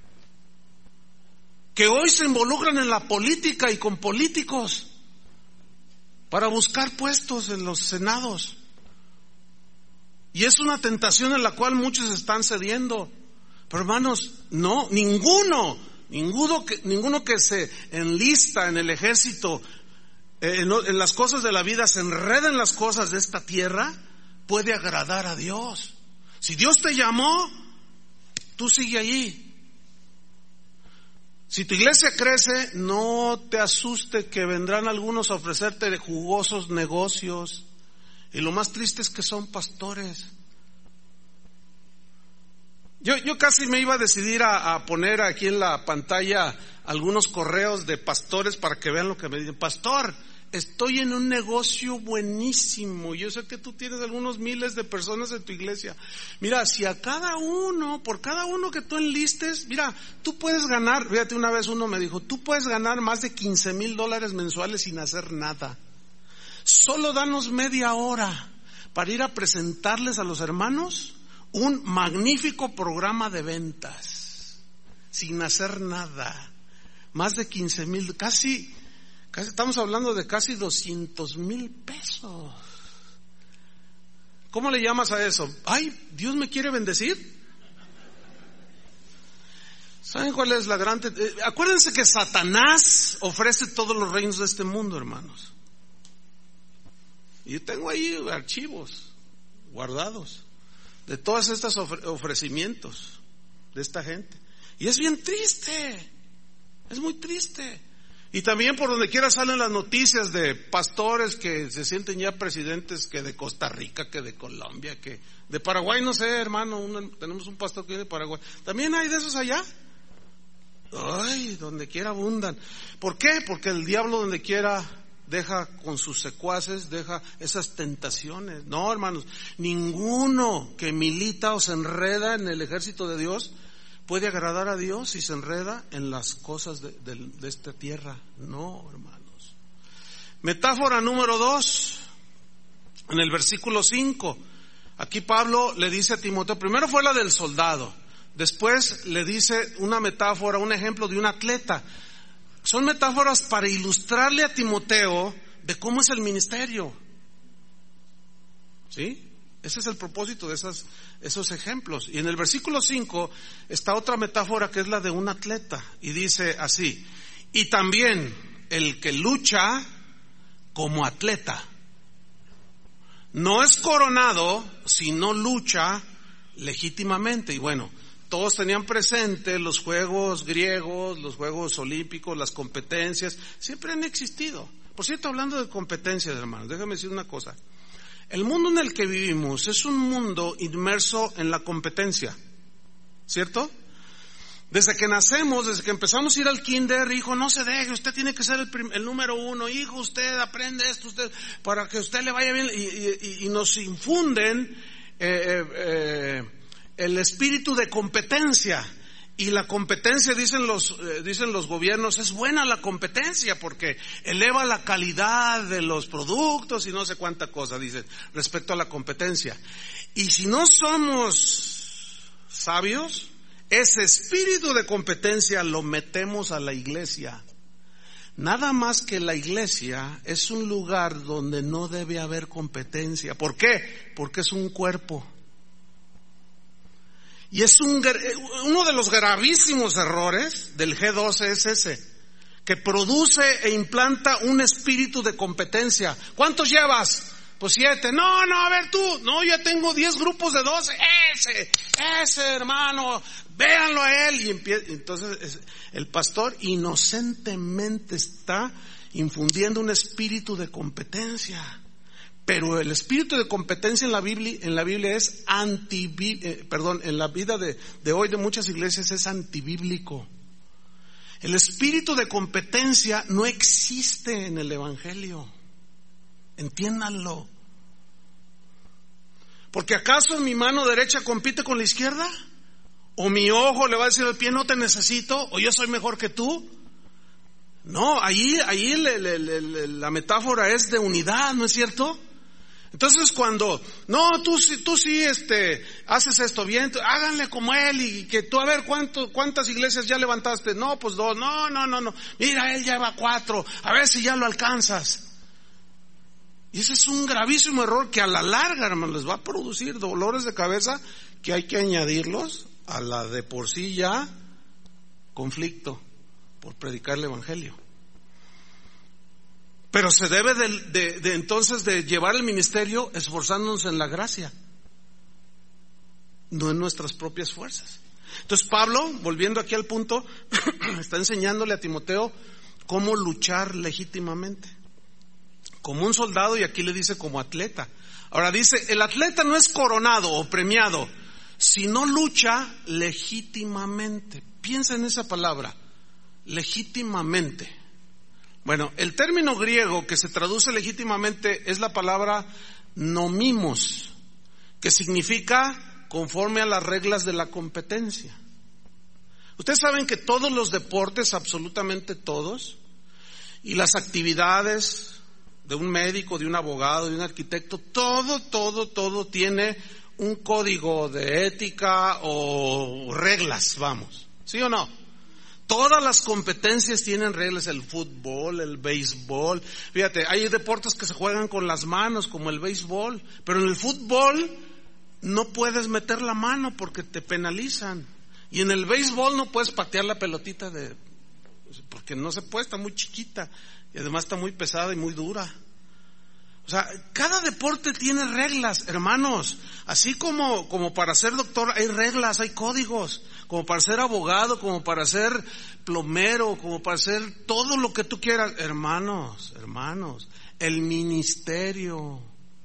que hoy se involucran en la política y con políticos para buscar puestos en los senados. Y es una tentación en la cual muchos están cediendo. Pero hermanos, no, ninguno Ninguno que, ninguno que se enlista en el ejército, eh, en, en las cosas de la vida, se enreda en las cosas de esta tierra, puede agradar a Dios. Si Dios te llamó, tú sigue allí. Si tu iglesia crece, no te asuste que vendrán algunos a ofrecerte de jugosos negocios. Y lo más triste es que son pastores. Yo, yo casi me iba a decidir a, a poner aquí en la pantalla algunos correos de pastores para que vean lo que me dicen. Pastor, estoy en un negocio buenísimo. Yo sé que tú tienes algunos miles de personas en tu iglesia. Mira, si a cada uno, por cada uno que tú enlistes, mira, tú puedes ganar, fíjate, una vez uno me dijo, tú puedes ganar más de quince mil dólares mensuales sin hacer nada. Solo danos media hora para ir a presentarles a los hermanos un magnífico programa de ventas, sin hacer nada. Más de quince mil, casi, casi, estamos hablando de casi doscientos mil pesos. ¿Cómo le llamas a eso? Ay, Dios me quiere bendecir. ¿Saben cuál es la gran? Eh, acuérdense que Satanás ofrece todos los reinos de este mundo, hermanos. Y yo tengo ahí archivos guardados de todos estos ofrecimientos de esta gente. Y es bien triste, es muy triste. Y también por donde quiera salen las noticias de pastores que se sienten ya presidentes, que de Costa Rica, que de Colombia, que de Paraguay, no sé, hermano, una, tenemos un pastor que viene de Paraguay. También hay de esos allá. Ay, donde quiera abundan. ¿Por qué? Porque el diablo donde quiera deja con sus secuaces, deja esas tentaciones. No, hermanos, ninguno que milita o se enreda en el ejército de Dios puede agradar a Dios si se enreda en las cosas de, de, de esta tierra. No, hermanos. Metáfora número dos, en el versículo cinco. Aquí Pablo le dice a Timoteo, primero fue la del soldado, Después le dice una metáfora, un ejemplo de un atleta. Son metáforas para ilustrarle a Timoteo de cómo es el ministerio. ¿Sí? Ese es el propósito de esas, esos ejemplos. Y en el versículo cinco está otra metáfora que es la de un atleta. Y dice así: y también el que lucha como atleta no es coronado si no lucha legítimamente. Y bueno, todos tenían presente los juegos griegos, los juegos olímpicos, las competencias. Siempre han existido. Por cierto, hablando de competencias, hermanos, déjame decir una cosa. El mundo en el que vivimos es un mundo inmerso en la competencia, ¿cierto? Desde que nacemos, desde que empezamos a ir al kinder, hijo, no se deje, usted tiene que ser el, prim- el número uno, hijo, usted aprende esto, usted, para que usted le vaya bien, y, y, y nos infunden eh, eh, el espíritu de competencia. Y la competencia, dicen los, eh, dicen los gobiernos, es buena la competencia porque eleva la calidad de los productos y no sé cuánta cosa, dicen, respecto a la competencia. Y si no somos sabios, ese espíritu de competencia lo metemos a la iglesia. Nada más que la iglesia es un lugar donde no debe haber competencia. ¿Por qué? Porque es un cuerpo. Y es un, uno de los gravísimos errores del G doce es ese, que produce e implanta un espíritu de competencia. ¿Cuántos llevas? Pues siete. No, no, a ver tú. No, ya tengo diez grupos de doce. Ese, ese hermano, véanlo a él. Y empieza, entonces el pastor inocentemente está infundiendo un espíritu de competencia. Pero el espíritu de competencia en la Biblia, en la Biblia es anti, eh, perdón, en la vida de, de hoy de muchas iglesias es antibíblico. El espíritu de competencia no existe en el Evangelio. Entiéndanlo. Porque ¿acaso mi mano derecha compite con la izquierda? ¿O mi ojo le va a decir al pie no te necesito? ¿O yo soy mejor que tú? No, ahí, ahí le, le, le, la metáfora es de unidad, ¿no es cierto? Entonces cuando, no, tú, tú sí este, haces esto bien, háganle como él y que tú a ver cuánto, cuántas iglesias ya levantaste. No, pues dos, no, no, no, no, mira, él lleva cuatro, a ver si ya lo alcanzas. Y ese es un gravísimo error que a la larga, hermano, les va a producir dolores de cabeza que hay que añadirlos a la de por sí ya conflicto por predicar el evangelio. Pero se debe de, de, de entonces de llevar el ministerio esforzándonos en la gracia, no en nuestras propias fuerzas. Entonces Pablo, volviendo aquí al punto, está enseñándole a Timoteo cómo luchar legítimamente, como un soldado, y aquí le dice como atleta. Ahora dice, el atleta no es coronado o premiado si no lucha legítimamente. Piensa en esa palabra, legítimamente. Bueno, el término griego que se traduce legítimamente es la palabra nomimos, que significa conforme a las reglas de la competencia. Ustedes saben que todos los deportes, absolutamente todos, y las actividades de un médico, de un abogado, de un arquitecto, todo, todo, todo tiene un código de ética o reglas, vamos, ¿sí o no? Todas las competencias tienen reglas, el fútbol, el béisbol. Fíjate, hay deportes que se juegan con las manos, como el béisbol, pero en el fútbol no puedes meter la mano porque te penalizan. Y en el béisbol no puedes patear la pelotita de, porque no se puede, está muy chiquita y además está muy pesada y muy dura. O sea, cada deporte tiene reglas, hermanos. Así como, como para ser doctor hay reglas, hay códigos. Como para ser abogado, como para ser plomero, como para ser todo lo que tú quieras. Hermanos, hermanos, el ministerio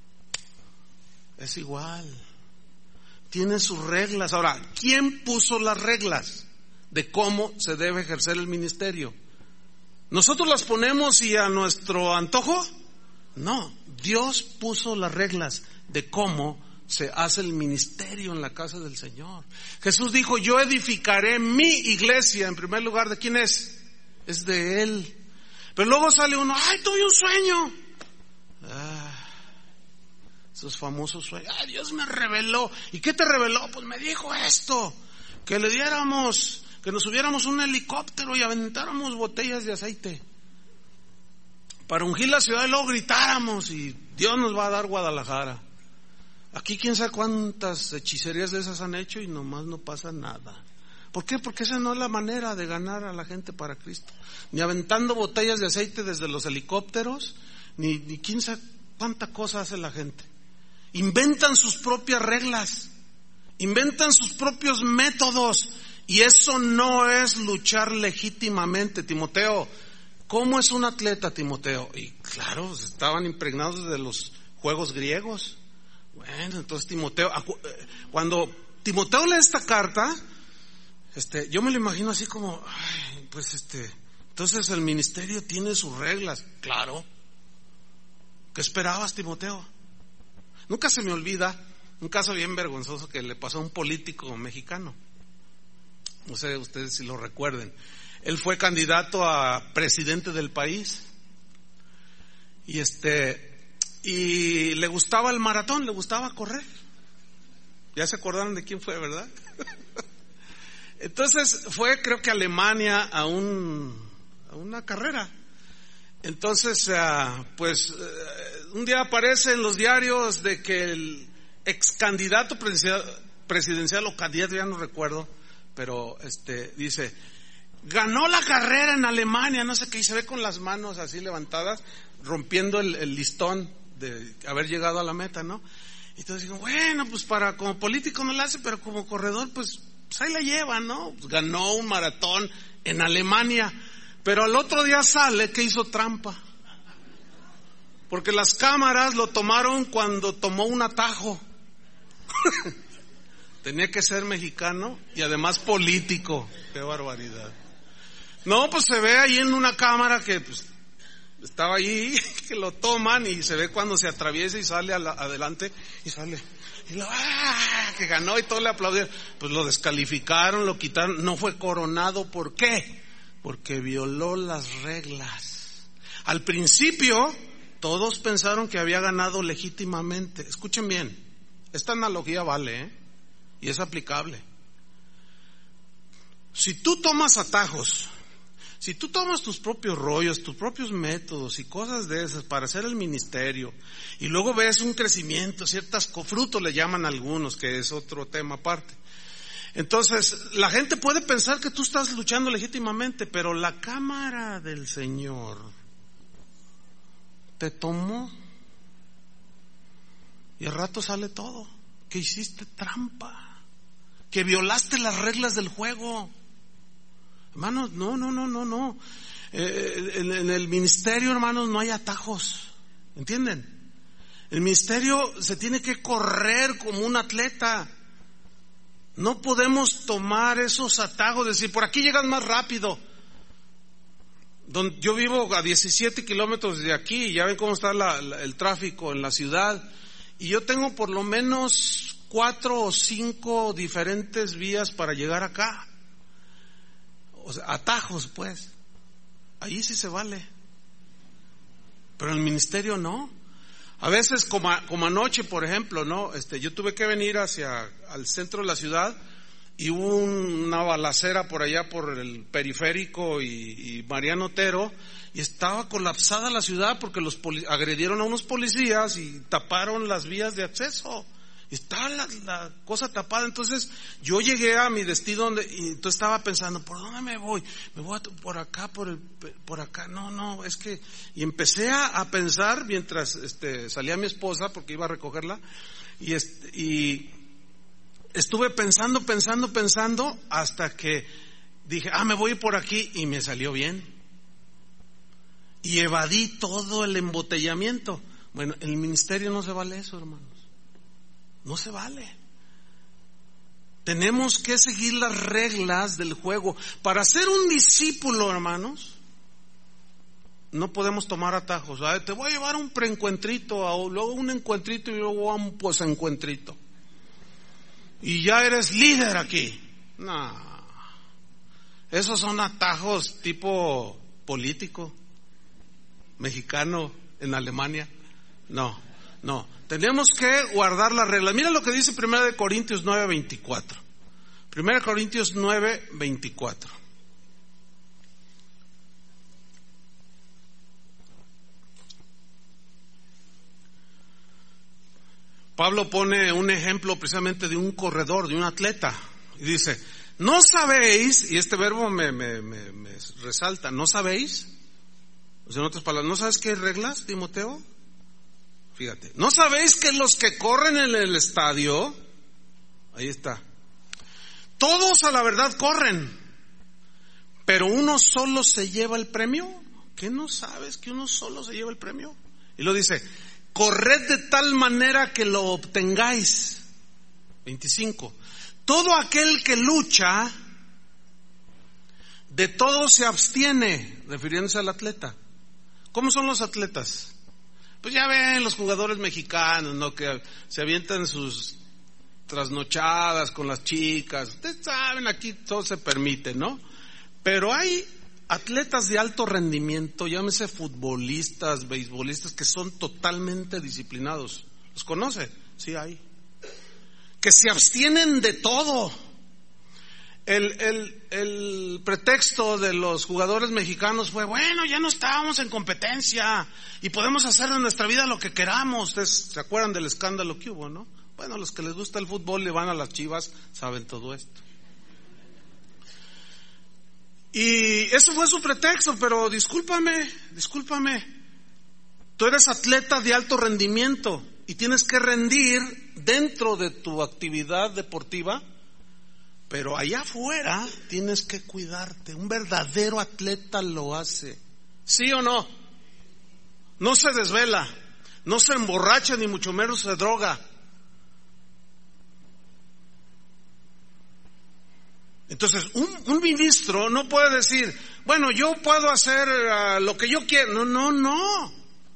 es igual. Tiene sus reglas. Ahora, ¿quién puso las reglas de cómo se debe ejercer el ministerio? ¿Nosotros las ponemos y a nuestro antojo? No, Dios puso las reglas de cómo se hace el ministerio en la casa del Señor. Jesús dijo, yo edificaré mi iglesia. En primer lugar, ¿de quién es? Es de Él. Pero luego sale uno, ay, tuve un sueño. Ah, esos famosos sueños. Ay, Dios me reveló. ¿Y qué te reveló? Pues me dijo esto, que le diéramos, que nos subiéramos un helicóptero y aventáramos botellas de aceite para ungir la ciudad y luego gritáramos y Dios nos va a dar Guadalajara. Aquí quién sabe cuántas hechicerías de esas han hecho y nomás no pasa nada. ¿Por qué? Porque esa no es la manera de ganar a la gente para Cristo. Ni aventando botellas de aceite desde los helicópteros, ni, ni quién sabe cuánta cosa hace la gente. Inventan sus propias reglas, inventan sus propios métodos, y eso no es luchar legítimamente. Timoteo, ¿cómo es un atleta, Timoteo? Y claro, estaban impregnados de los juegos griegos. Bueno, entonces Timoteo, cuando Timoteo lee esta carta, este, yo me lo imagino así como, ay, pues este, entonces el ministerio tiene sus reglas. Claro. ¿Qué esperabas, Timoteo? Nunca se me olvida un caso bien vergonzoso que le pasó a un político mexicano. No sé ustedes si lo recuerden. Él fue candidato a presidente del país y este y le gustaba el maratón, le gustaba correr. Ya se acordaron de quién fue, ¿verdad? Entonces fue, creo que a Alemania a un a una carrera. Entonces, uh, pues uh, un día aparece en los diarios de que el ex candidato presidencial, presidencial o candidato, ya no recuerdo, pero este dice, ganó la carrera en Alemania, no sé qué, y se ve con las manos así levantadas, rompiendo el, el listón de haber llegado a la meta, ¿no? Y entonces digo, bueno, pues para como político no la hace, pero como corredor, pues, pues ahí la lleva, ¿no? Pues ganó un maratón en Alemania. Pero al otro día sale que hizo trampa, porque las cámaras lo tomaron cuando tomó un atajo. Tenía que ser mexicano y además político. Qué barbaridad. No, pues se ve ahí en una cámara que pues, estaba ahí, que lo toman y se ve cuando se atraviesa y sale a la, adelante y sale. Y lo, ¡ah! Que ganó y todo le aplaudieron. Pues lo descalificaron, lo quitaron, no fue coronado. ¿Por qué? Porque violó las reglas. Al principio, todos pensaron que había ganado legítimamente. Escuchen bien, esta analogía vale, ¿eh? Y es aplicable. Si tú tomas atajos, si tú tomas tus propios rollos, tus propios métodos y cosas de esas para hacer el ministerio, y luego ves un crecimiento, ciertas frutos le llaman algunos, que es otro tema aparte. Entonces, la gente puede pensar que tú estás luchando legítimamente, pero la cámara del Señor te tomó y al rato sale todo, que hiciste trampa, que violaste las reglas del juego. Hermanos, no, no, no, no, no. Eh, en, en el ministerio, hermanos, no hay atajos, ¿entienden? El ministerio se tiene que correr como un atleta. No podemos tomar esos atajos, decir, por aquí llegas más rápido. Donde yo vivo a diecisiete kilómetros de aquí, y ya ven cómo está la, la, el tráfico en la ciudad, y yo tengo por lo menos cuatro o cinco diferentes vías para llegar acá. O sea, atajos, pues. Ahí sí se vale. Pero en el ministerio no. A veces, como, como anoche, por ejemplo, ¿no? Este, yo tuve que venir hacia al centro de la ciudad y hubo una balacera por allá por el periférico y, y Mariano Otero, y estaba colapsada la ciudad porque los poli- agredieron a unos policías y taparon las vías de acceso. Y estaba la, la cosa tapada. Entonces yo llegué a mi destino donde, y entonces estaba pensando, ¿por dónde me voy? Me voy a, por acá, por el, por acá. No, no, es que, y empecé a, a pensar mientras este, salía mi esposa porque iba a recogerla, y, este, y estuve pensando, pensando, pensando hasta que dije, ah, me voy por aquí, y me salió bien. Y evadí todo el embotellamiento. Bueno, en el ministerio no se vale eso, hermanos. No se vale. Tenemos que seguir las reglas del juego. Para ser un discípulo, hermanos, no podemos tomar atajos. ¿Sabes? Te voy a llevar un preencuentrito, luego un encuentrito y luego un posencuentrito. Y ya eres líder aquí. No. Esos son atajos tipo político, mexicano en Alemania. No, no. Tenemos que guardar las reglas. Mira lo que dice primera de Corintios nueve veinticuatro. Primera Corintios nueve, veinticuatro. Pablo pone un ejemplo precisamente de un corredor, de un atleta, y dice, ¿no sabéis? Y este verbo me, me, me, me resalta, ¿no sabéis? O sea, en otras palabras, ¿no sabes qué hay reglas, Timoteo? Fíjate, ¿no sabéis que los que corren en el estadio, ahí está, todos a la verdad corren, pero uno solo se lleva el premio? ¿Qué no sabes que uno solo se lleva el premio? Y lo dice, corred de tal manera que lo obtengáis. veinticinco. Todo aquel que lucha, de todo se abstiene, refiriéndose al atleta. ¿Cómo son los atletas? Pues ya ven los jugadores mexicanos, ¿no? Que se avientan sus trasnochadas con las chicas. Ustedes saben, aquí todo se permite, ¿no? Pero hay atletas de alto rendimiento, llámese futbolistas, beisbolistas, que son totalmente disciplinados. ¿Los conoce? Sí, hay. Que se abstienen de todo. El, el, el pretexto de los jugadores mexicanos fue, bueno, ya no estábamos en competencia y podemos hacer en nuestra vida lo que queramos. Ustedes se acuerdan del escándalo que hubo, ¿no? Bueno, los que les gusta el fútbol y van a las Chivas saben todo esto. Y eso fue su pretexto, pero discúlpame, discúlpame. Tú eres atleta de alto rendimiento y tienes que rendir dentro de tu actividad deportiva, pero allá afuera tienes que cuidarte. Un verdadero atleta lo hace. ¿Sí o no? No se desvela, no se emborracha, ni mucho menos se droga. Entonces, un, un ministro no puede decir, bueno, yo puedo hacer uh, lo que yo quiero. No, no, no.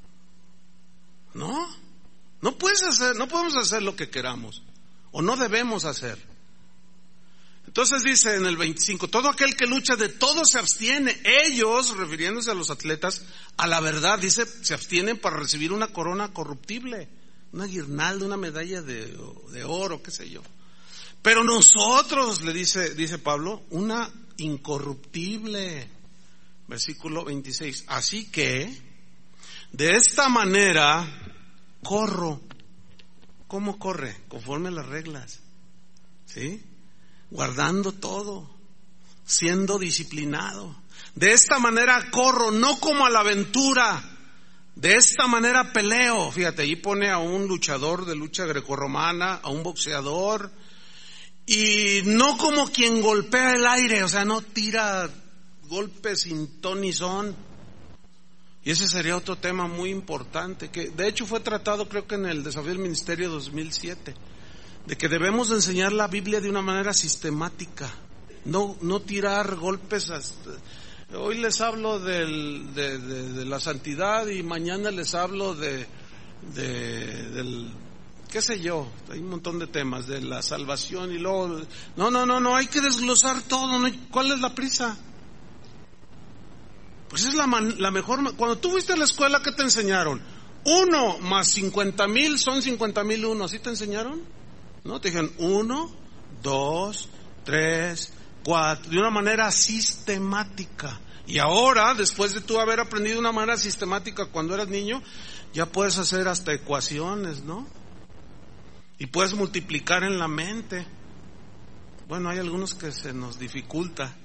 No. No puedes hacer, no podemos hacer lo que queramos. O no debemos hacer. Entonces dice en el veinticinco, todo aquel que lucha de todo se abstiene. Ellos, refiriéndose a los atletas, a la verdad, dice, se abstienen para recibir una corona corruptible, una guirnalda, una medalla de, de oro, qué sé yo. Pero nosotros, le dice, dice Pablo, una incorruptible. Versículo veintiséis. Así que, de esta manera, corro. ¿Cómo corre? Conforme a las reglas. ¿Sí? Guardando todo. Siendo disciplinado. De esta manera corro, no como a la aventura. De esta manera peleo. Fíjate, ahí pone a un luchador de lucha grecorromana, a un boxeador. Y no como quien golpea el aire, o sea, no tira golpes sin ton ni son. Y ese sería otro tema muy importante, que de hecho fue tratado creo que en el Desafío del Ministerio dos mil siete, de que debemos de enseñar la Biblia de una manera sistemática, no, no tirar golpes. Hasta, hoy les hablo del, de, de, de la santidad y mañana les hablo de, de del... qué sé yo, hay un montón de temas de la salvación y luego, no, no, no, no, hay que desglosar todo, no hay, ¿cuál es la prisa? Pues es la, man, la mejor, cuando tú fuiste a la escuela, ¿qué te enseñaron? Uno más cincuenta mil son cincuenta mil uno, ¿sí te enseñaron? ¿No? Te dijeron uno, dos, tres, cuatro, de una manera sistemática. Y ahora, después de tú haber aprendido de una manera sistemática cuando eras niño, ya puedes hacer hasta ecuaciones, ¿no? Y puedes multiplicar en la mente. Bueno, hay algunos que se nos dificulta.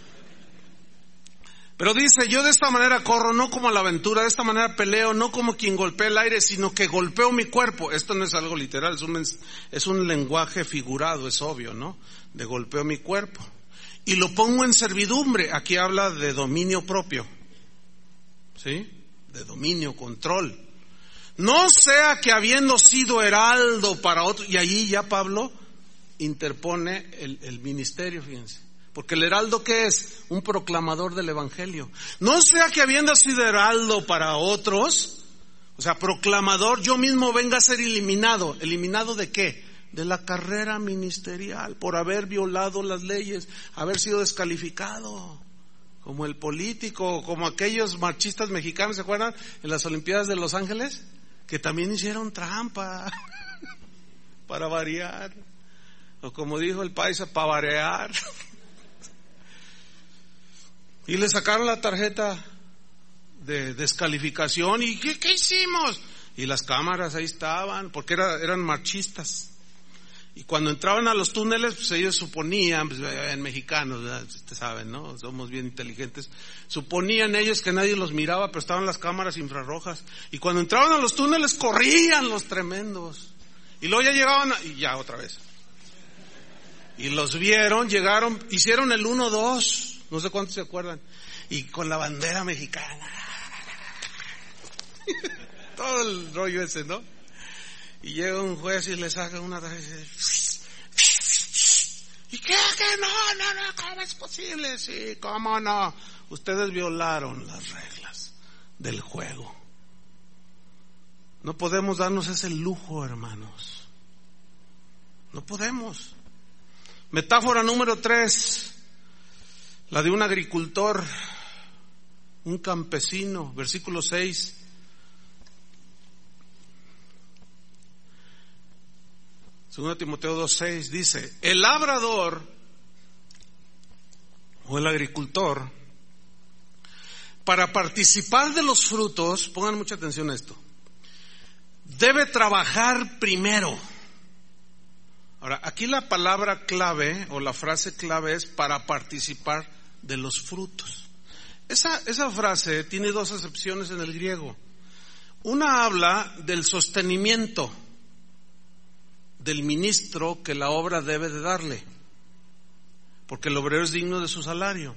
Pero dice, yo de esta manera corro, no como a la aventura, de esta manera peleo, no como quien golpea el aire, sino que golpeo mi cuerpo. Esto no es algo literal, es un, es un lenguaje figurado, es obvio, ¿no? De golpeo mi cuerpo. Y lo pongo en servidumbre. Aquí habla de dominio propio. ¿Sí? De dominio, control. No sea que habiendo sido heraldo para otro, y ahí ya Pablo interpone el, el ministerio, fíjense. Porque el heraldo, ¿qué es? Un proclamador del evangelio. No sea que habiendo sido heraldo para otros, o sea, proclamador, yo mismo venga a ser eliminado. ¿Eliminado de qué? De la carrera ministerial, por haber violado las leyes, haber sido descalificado. Como el político, como aquellos marchistas mexicanos, ¿se acuerdan? En las Olimpiadas de Los Ángeles, que también hicieron trampa, para variar. o como dijo el paisa, para variar. Y le sacaron la tarjeta de descalificación. ¿Y qué, qué hicimos? Y las cámaras ahí estaban, porque era, eran marchistas. Y cuando entraban a los túneles, pues ellos suponían, pues en mexicanos, ¿verdad? Ustedes saben, ¿no? Somos bien inteligentes. Suponían ellos que nadie los miraba, pero estaban las cámaras infrarrojas. Y cuando entraban a los túneles, corrían los tremendos. Y luego ya llegaban, a, y ya otra vez. Y los vieron, llegaron, hicieron el uno dos, no sé cuántos se acuerdan. Y con la bandera mexicana. Todo el rollo ese, ¿no? Y llega un juez y le saca una tarjeta y dice, ¿y qué? ¿Qué? No, no, no, ¿cómo es posible? Sí, ¿cómo no? Ustedes violaron las reglas del juego. No podemos darnos ese lujo, hermanos. No podemos. Metáfora número tres, la de un agricultor, un campesino, versículo seis. Segunda Timoteo dos seis dice, el labrador o el agricultor, para participar de los frutos, pongan mucha atención a esto, debe trabajar primero. Ahora, aquí la palabra clave o la frase clave es para participar de los frutos. Esa, esa frase tiene dos acepciones en el griego. Una habla del sostenimiento del ministro que la obra debe de darle, porque el obrero es digno de su salario.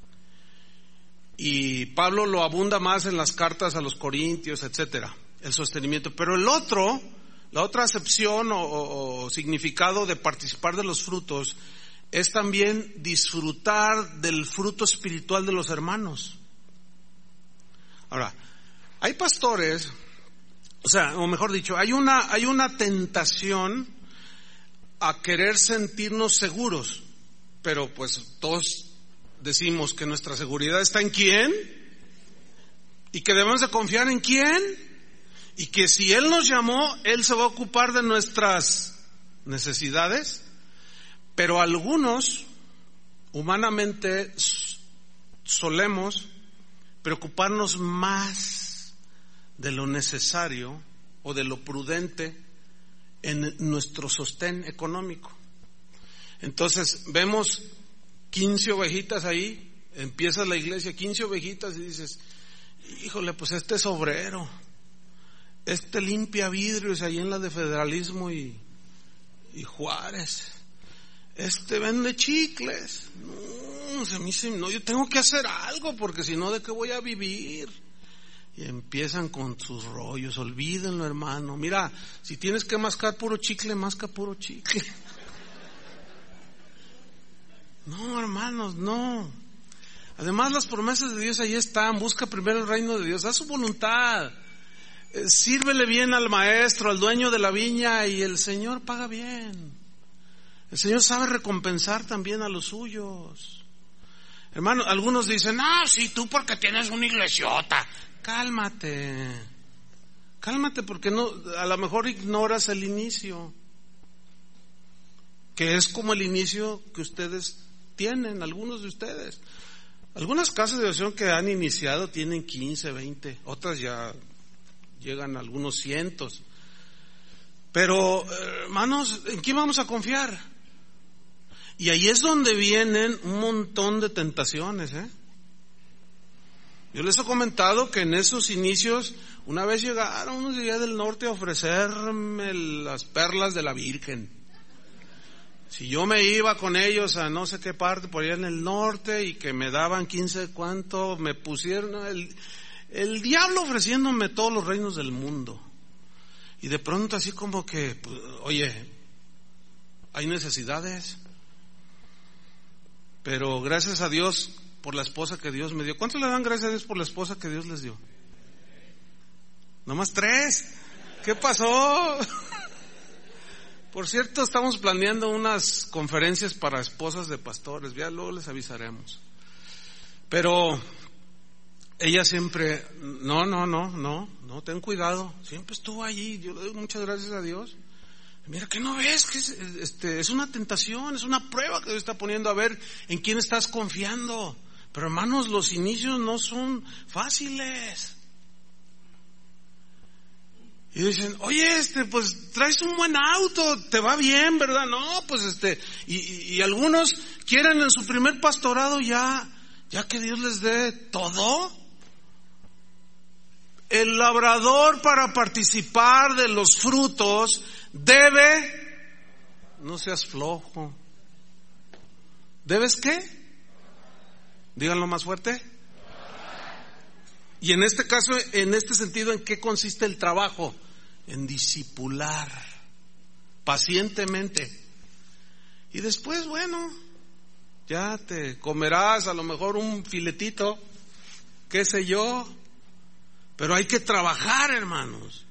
Y Pablo lo abunda más en las cartas a los Corintios, etcétera, el sostenimiento. Pero el otro, la otra acepción o, o, o significado de participar de los frutos es también disfrutar del fruto espiritual de los hermanos. Ahora, hay pastores, o sea, o mejor dicho, hay una, hay una tentación a querer sentirnos seguros, pero pues todos decimos que nuestra seguridad está en quién, y que debemos de confiar en quién, y que si Él nos llamó, Él se va a ocupar de nuestras necesidades. Pero algunos, humanamente, solemos preocuparnos más de lo necesario o de lo prudente en nuestro sostén económico. Entonces vemos quince ovejitas ahí, empieza la iglesia, quince ovejitas, y dices, híjole, pues este es obrero, este limpia vidrios ahí en la de Federalismo y, y Juárez, este vende chicles, no, se me dice, no, yo tengo que hacer algo, porque si no, ¿de qué voy a vivir? Y empiezan con sus rollos, olvídenlo, hermano. Mira, si tienes que mascar puro chicle, masca puro chicle. No, hermanos, no. Además, las promesas de Dios ahí están. Busca primero el reino de Dios, haz su voluntad. Eh, sírvele bien al maestro, al dueño de la viña, y el Señor paga bien. El Señor sabe recompensar también a los suyos. Hermano, algunos dicen, ah, sí, tú porque tienes una iglesiota. Cálmate, cálmate, porque no, a lo mejor ignoras el inicio, que es como el inicio que ustedes tienen, algunos de ustedes. Algunas casas de oración que han iniciado tienen quince, veinte, otras ya llegan a algunos cientos. Pero, hermanos, ¿en quién vamos a confiar? Y ahí es donde vienen un montón de tentaciones, ¿eh? Yo les he comentado que en esos inicios, una vez llegaron unos de allá del norte a ofrecerme las perlas de la Virgen. Si yo me iba con ellos a no sé qué parte, por allá en el norte, y que me daban quince cuánto, me pusieron el, el diablo ofreciéndome todos los reinos del mundo. Y de pronto así como que, pues, oye, hay necesidades, pero gracias a Dios por la esposa que Dios me dio. ¿Cuántos le dan gracias a Dios por la esposa que Dios les dio? ¿Nomás tres? ¿Qué pasó? Por cierto, estamos planeando unas conferencias para esposas de pastores, ya luego les avisaremos. Pero ella siempre, no, no, no, no, no, ten cuidado, siempre estuvo allí, yo le doy muchas gracias a Dios. Mira, ¿qué no ves? Que es, este, es una tentación, es una prueba que Dios está poniendo a ver en quién estás confiando. Pero hermanos, los inicios no son fáciles. Y dicen, oye, este, pues traes un buen auto, te va bien, ¿verdad? No, pues este, y, y, y algunos quieren en su primer pastorado ya, ya que Dios les dé todo. El labrador, para participar de los frutos, debe, no seas flojo. ¿Debes qué? Díganlo más fuerte. Y en este caso, en este sentido, ¿en qué consiste el trabajo? En discipular pacientemente. Y después, bueno, ya te comerás a lo mejor un filetito, qué sé yo, pero hay que trabajar, hermanos,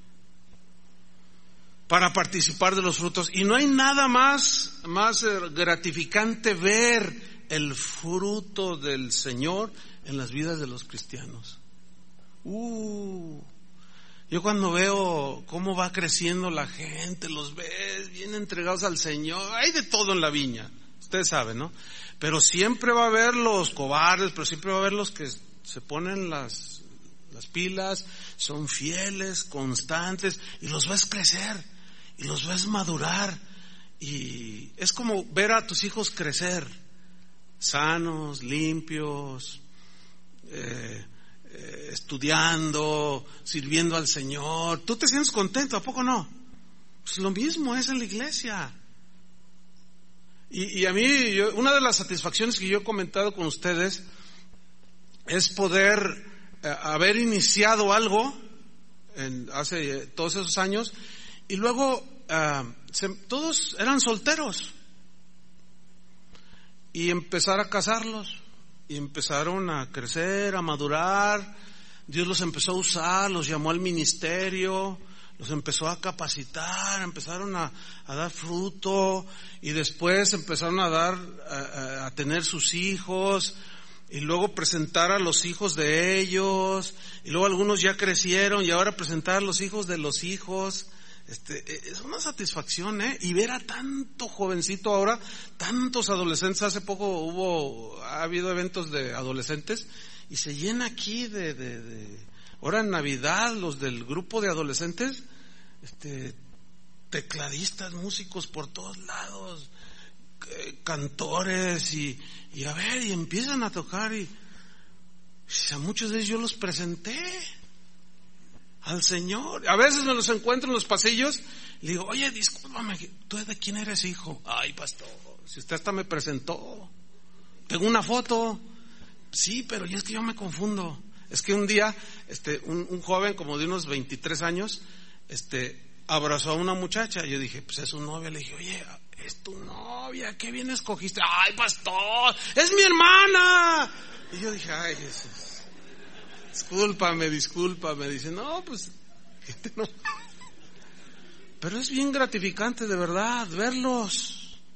para participar de los frutos. Y no hay nada más, más gratificante ver el fruto del Señor en las vidas de los cristianos. Uh, yo cuando veo cómo va creciendo la gente, los ves bien entregados al Señor, hay de todo en la viña, ustedes saben, ¿no? Pero siempre va a haber los cobardes, pero siempre va a haber los que se ponen las, las pilas, son fieles, constantes, y los ves crecer, y los ves madurar, y es como ver a tus hijos crecer, sanos, limpios, eh, eh, estudiando, sirviendo al Señor. Tú te sientes contento, ¿a poco no? Pues lo mismo es en la iglesia. Y, y a mí, yo, una de las satisfacciones que yo he comentado con ustedes es poder eh, haber iniciado algo en, hace eh, todos esos años, y luego eh, se, todos eran solteros, y empezar a casarlos, y empezaron a crecer, a madurar. Dios los empezó a usar, los llamó al ministerio, los empezó a capacitar, empezaron a, a dar fruto, y después empezaron a dar, a, a tener sus hijos, y luego presentar a los hijos de ellos, y luego algunos ya crecieron, y ahora presentar a los hijos de los hijos. Este, es una satisfacción, ¿eh? Y ver a tanto jovencito ahora, tantos adolescentes. Hace poco hubo, ha habido eventos de adolescentes, y se llena aquí de, de, de ahora en Navidad, los del grupo de adolescentes, este, tecladistas, músicos por todos lados, eh, cantores, y, y a ver, y empiezan a tocar, y, y a muchos de ellos yo los presenté al Señor. A veces me los encuentro en los pasillos y le digo, oye, discúlpame, ¿tú de quién eres hijo? Ay, pastor, si usted hasta me presentó, tengo una foto. Sí, pero y es que yo me confundo. Es que un día, este, un, un joven como de unos veintitrés años, este, abrazó a una muchacha. Yo dije, pues es su novia. Le dije, oye, es tu novia, qué bien escogiste. Ay, pastor, es mi hermana. Y yo dije, ay, Jesús, discúlpame, discúlpame. Dice, no, pues, este no. Pero es bien gratificante, de verdad, verlos.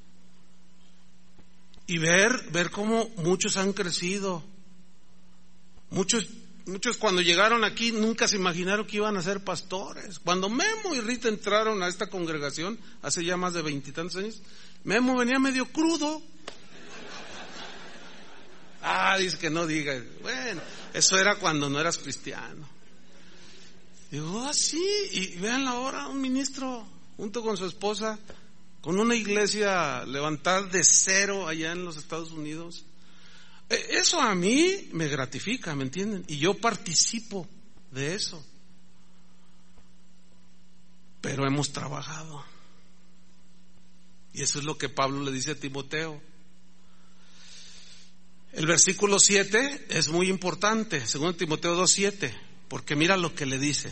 Y ver, ver cómo muchos han crecido. Muchos, muchos cuando llegaron aquí nunca se imaginaron que iban a ser pastores. Cuando Memo y Rita entraron a esta congregación, hace ya más de veintitantos años, Memo venía medio crudo. Ah, dice que no diga. Bueno, eso era cuando no eras cristiano. Digo, ah, sí, y vean ahora, un ministro junto con su esposa, con una iglesia levantada de cero allá en los Estados Unidos. Eso a mí me gratifica, ¿me entienden? Y yo participo de eso. Pero hemos trabajado. Y eso es lo que Pablo le dice a Timoteo. El versículo siete es muy importante, según Timoteo dos siete, porque mira lo que le dice.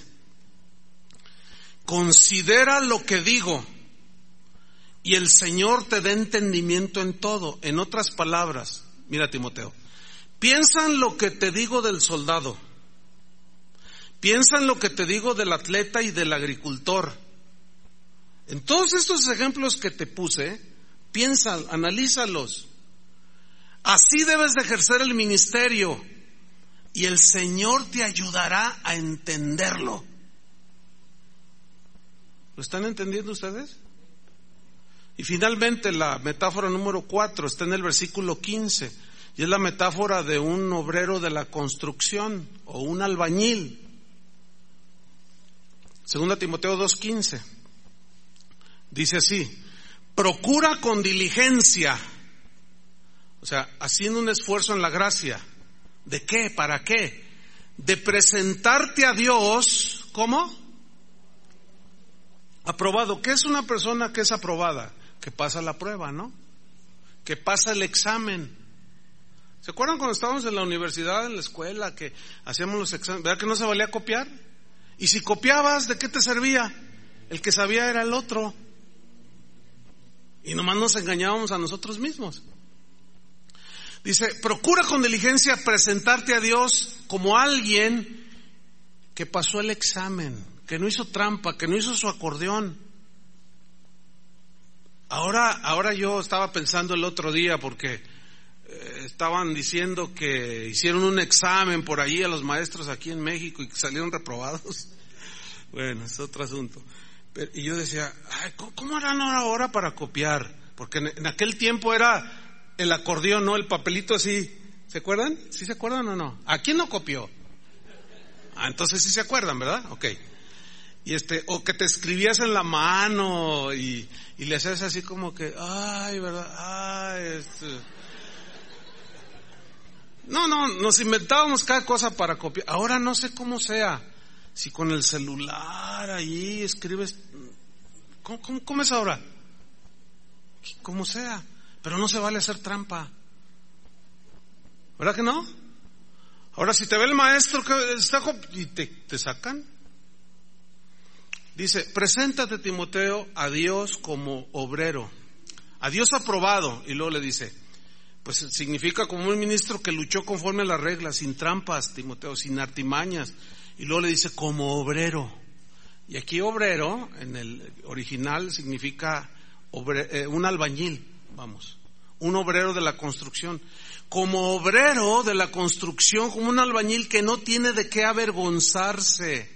Considera lo que digo, y el Señor te dé entendimiento en todo. En otras palabras, mira, Timoteo, piensa en lo que te digo del soldado, piensa en lo que te digo del atleta y del agricultor. En todos estos ejemplos que te puse, piensa, analízalos. Así debes de ejercer el ministerio, y el Señor te ayudará a entenderlo. ¿Lo están entendiendo ustedes? Y finalmente la metáfora número cuatro está en el versículo quince, y es la metáfora de un obrero de la construcción o un albañil. Segunda Timoteo dos quince dice así: procura con diligencia, o sea, haciendo un esfuerzo en la gracia. ¿De qué? ¿Para qué? De presentarte a Dios, ¿cómo? Aprobado. ¿Qué es una persona que es aprobada? Que pasa la prueba, ¿no? Que pasa el examen. ¿Se acuerdan cuando estábamos en la universidad, en la escuela, que hacíamos los exámenes? ¿Verdad que no se valía copiar? Y si copiabas, ¿de qué te servía? El que sabía era el otro. Y nomás nos engañábamos a nosotros mismos. Dice, procura con diligencia presentarte a Dios como alguien que pasó el examen, que no hizo trampa, que no hizo su acordeón. Ahora, ahora yo estaba pensando el otro día porque eh, estaban diciendo que hicieron un examen por allí a los maestros aquí en México y que salieron reprobados. Bueno, es otro asunto. Pero, y yo decía, ay, ¿cómo, cómo harán ahora para copiar? Porque en, en aquel tiempo era el acordeón, ¿no? El papelito así. ¿Se acuerdan? ¿Sí se acuerdan o no? ¿A quién no copió? Ah, entonces sí se acuerdan, ¿verdad? Ok. Y este, o que te escribías en la mano y, y le hacías así como que, ay, ¿verdad? Ay, este. No, no, nos inventábamos cada cosa para copiar. Ahora no sé cómo sea. Si con el celular ahí escribes, ¿cómo, cómo, cómo es ahora? Como sea. Pero no se vale hacer trampa. ¿Verdad que no? Ahora si te ve el maestro que está y te, te sacan. Dice, preséntate, Timoteo, a Dios como obrero, a Dios aprobado. Y luego le dice, pues significa como un ministro que luchó conforme a las reglas, sin trampas, Timoteo, sin artimañas. Y luego le dice, como obrero. Y aquí obrero, en el original, significa obre, eh, un albañil. Vamos, un obrero de la construcción. Como obrero de la construcción, como un albañil que no tiene de qué avergonzarse.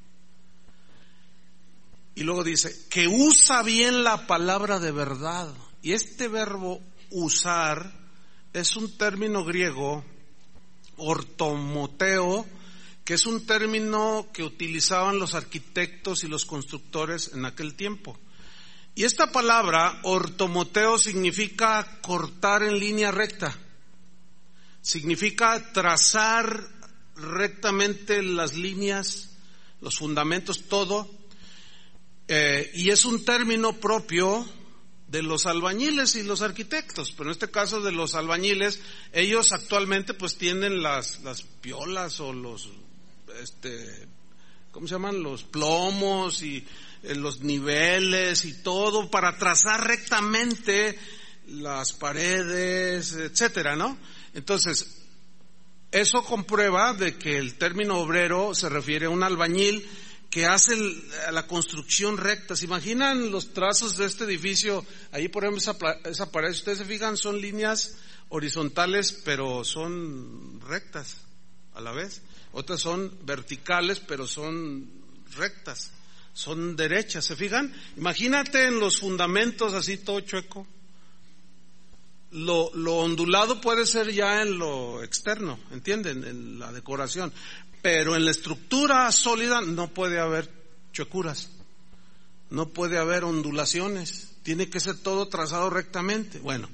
Y luego dice, que usa bien la palabra de verdad. Y este verbo usar es un término griego, ortomoteo, que es un término que utilizaban los arquitectos y los constructores en aquel tiempo. Y esta palabra, ortomoteo, significa cortar en línea recta. Significa trazar rectamente las líneas, los fundamentos, todo. Eh, y es un término propio de los albañiles y los arquitectos. Pero en este caso de los albañiles, ellos actualmente pues tienen las, las piolas o los, este, ¿cómo se llaman? Los plomos y los niveles y todo para trazar rectamente las paredes, etcétera, ¿no? Entonces, eso comprueba de que el término obrero se refiere a un albañil que hace el, la construcción recta. ¿Se imaginan los trazos de este edificio? Ahí, por ejemplo, esa, esa pared, ustedes se fijan, son líneas horizontales, pero son rectas a la vez. Otras son verticales, pero son rectas. Son derechas, ¿se fijan? Imagínate en los fundamentos así todo chueco. Lo, lo ondulado puede ser ya en lo externo, ¿entienden? En la decoración. Pero en la estructura sólida no puede haber chuecuras. No puede haber ondulaciones. Tiene que ser todo trazado rectamente. Bueno.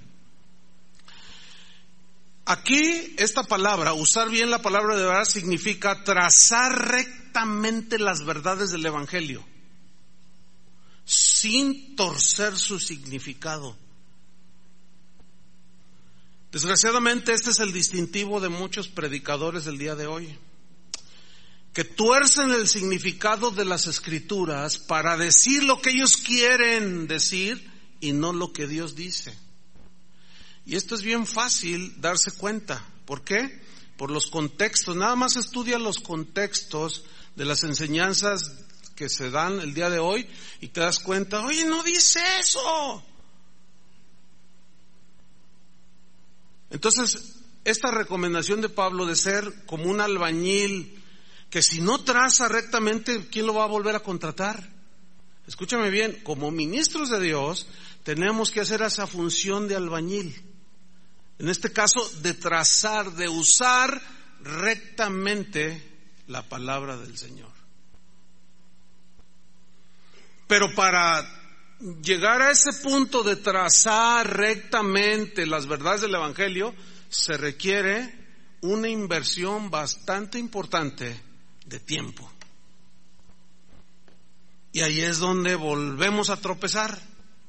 Aquí esta palabra, usar bien la palabra de verdad, significa trazar rectamente las verdades del Evangelio, sin torcer su significado. Desgraciadamente este es el distintivo de muchos predicadores del día de hoy, que tuercen el significado de las Escrituras para decir lo que ellos quieren decir y no lo que Dios dice. Y esto es bien fácil darse cuenta. ¿Por qué? Por los contextos. Nada más estudia los contextos de las enseñanzas que se dan el día de hoy y te das cuenta, oye, no dice eso. Entonces, esta recomendación de Pablo de ser como un albañil que si no traza rectamente, ¿quién lo va a volver a contratar? Escúchame bien, como ministros de Dios tenemos que hacer esa función de albañil. En este caso, de trazar, de usar rectamente la palabra del Señor. Pero para llegar a ese punto de trazar rectamente las verdades del Evangelio, se requiere una inversión bastante importante de tiempo. Y ahí es donde volvemos a tropezar.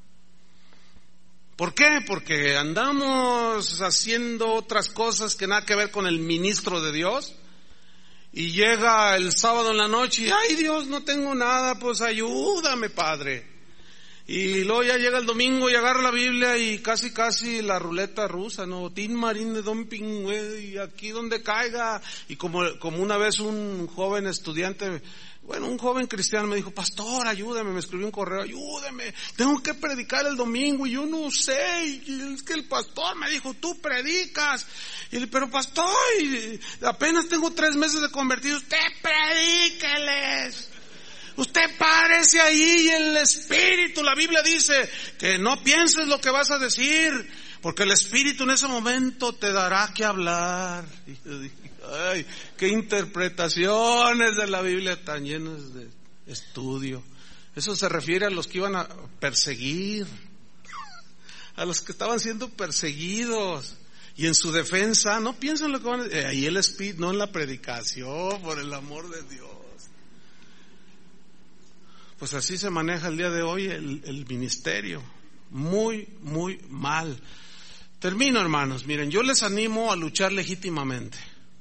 ¿Por qué? Porque andamos haciendo otras cosas que nada que ver con el ministro de Dios. Y llega el sábado en la noche y, ay Dios, no tengo nada, pues ayúdame, Padre. Y luego ya llega el domingo y agarra la Biblia y casi casi la ruleta rusa, ¿no? Tin marín de dumping, güey, y aquí donde caiga. Y como, como una vez un joven estudiante, bueno, un joven cristiano me dijo, pastor, ayúdame, me escribió un correo, ayúdame, tengo que predicar el domingo y yo no sé, y es que el pastor me dijo, tú predicas. Y le, pero pastor, apenas tengo tres meses de convertido, usted predíqueles. Usted párese ahí y el Espíritu, la Biblia dice que no pienses lo que vas a decir, porque el Espíritu en ese momento te dará que hablar. Y yo dije, ay, qué interpretaciones de la Biblia tan llenas de estudio. Eso se refiere a los que iban a perseguir, a los que estaban siendo perseguidos. Y en su defensa, no piensen lo que van a decir, ahí el Espíritu, no en la predicación, por el amor de Dios. Pues así se maneja el día de hoy el, el ministerio, muy, muy mal. Termino, hermanos, miren, yo les animo a luchar legítimamente.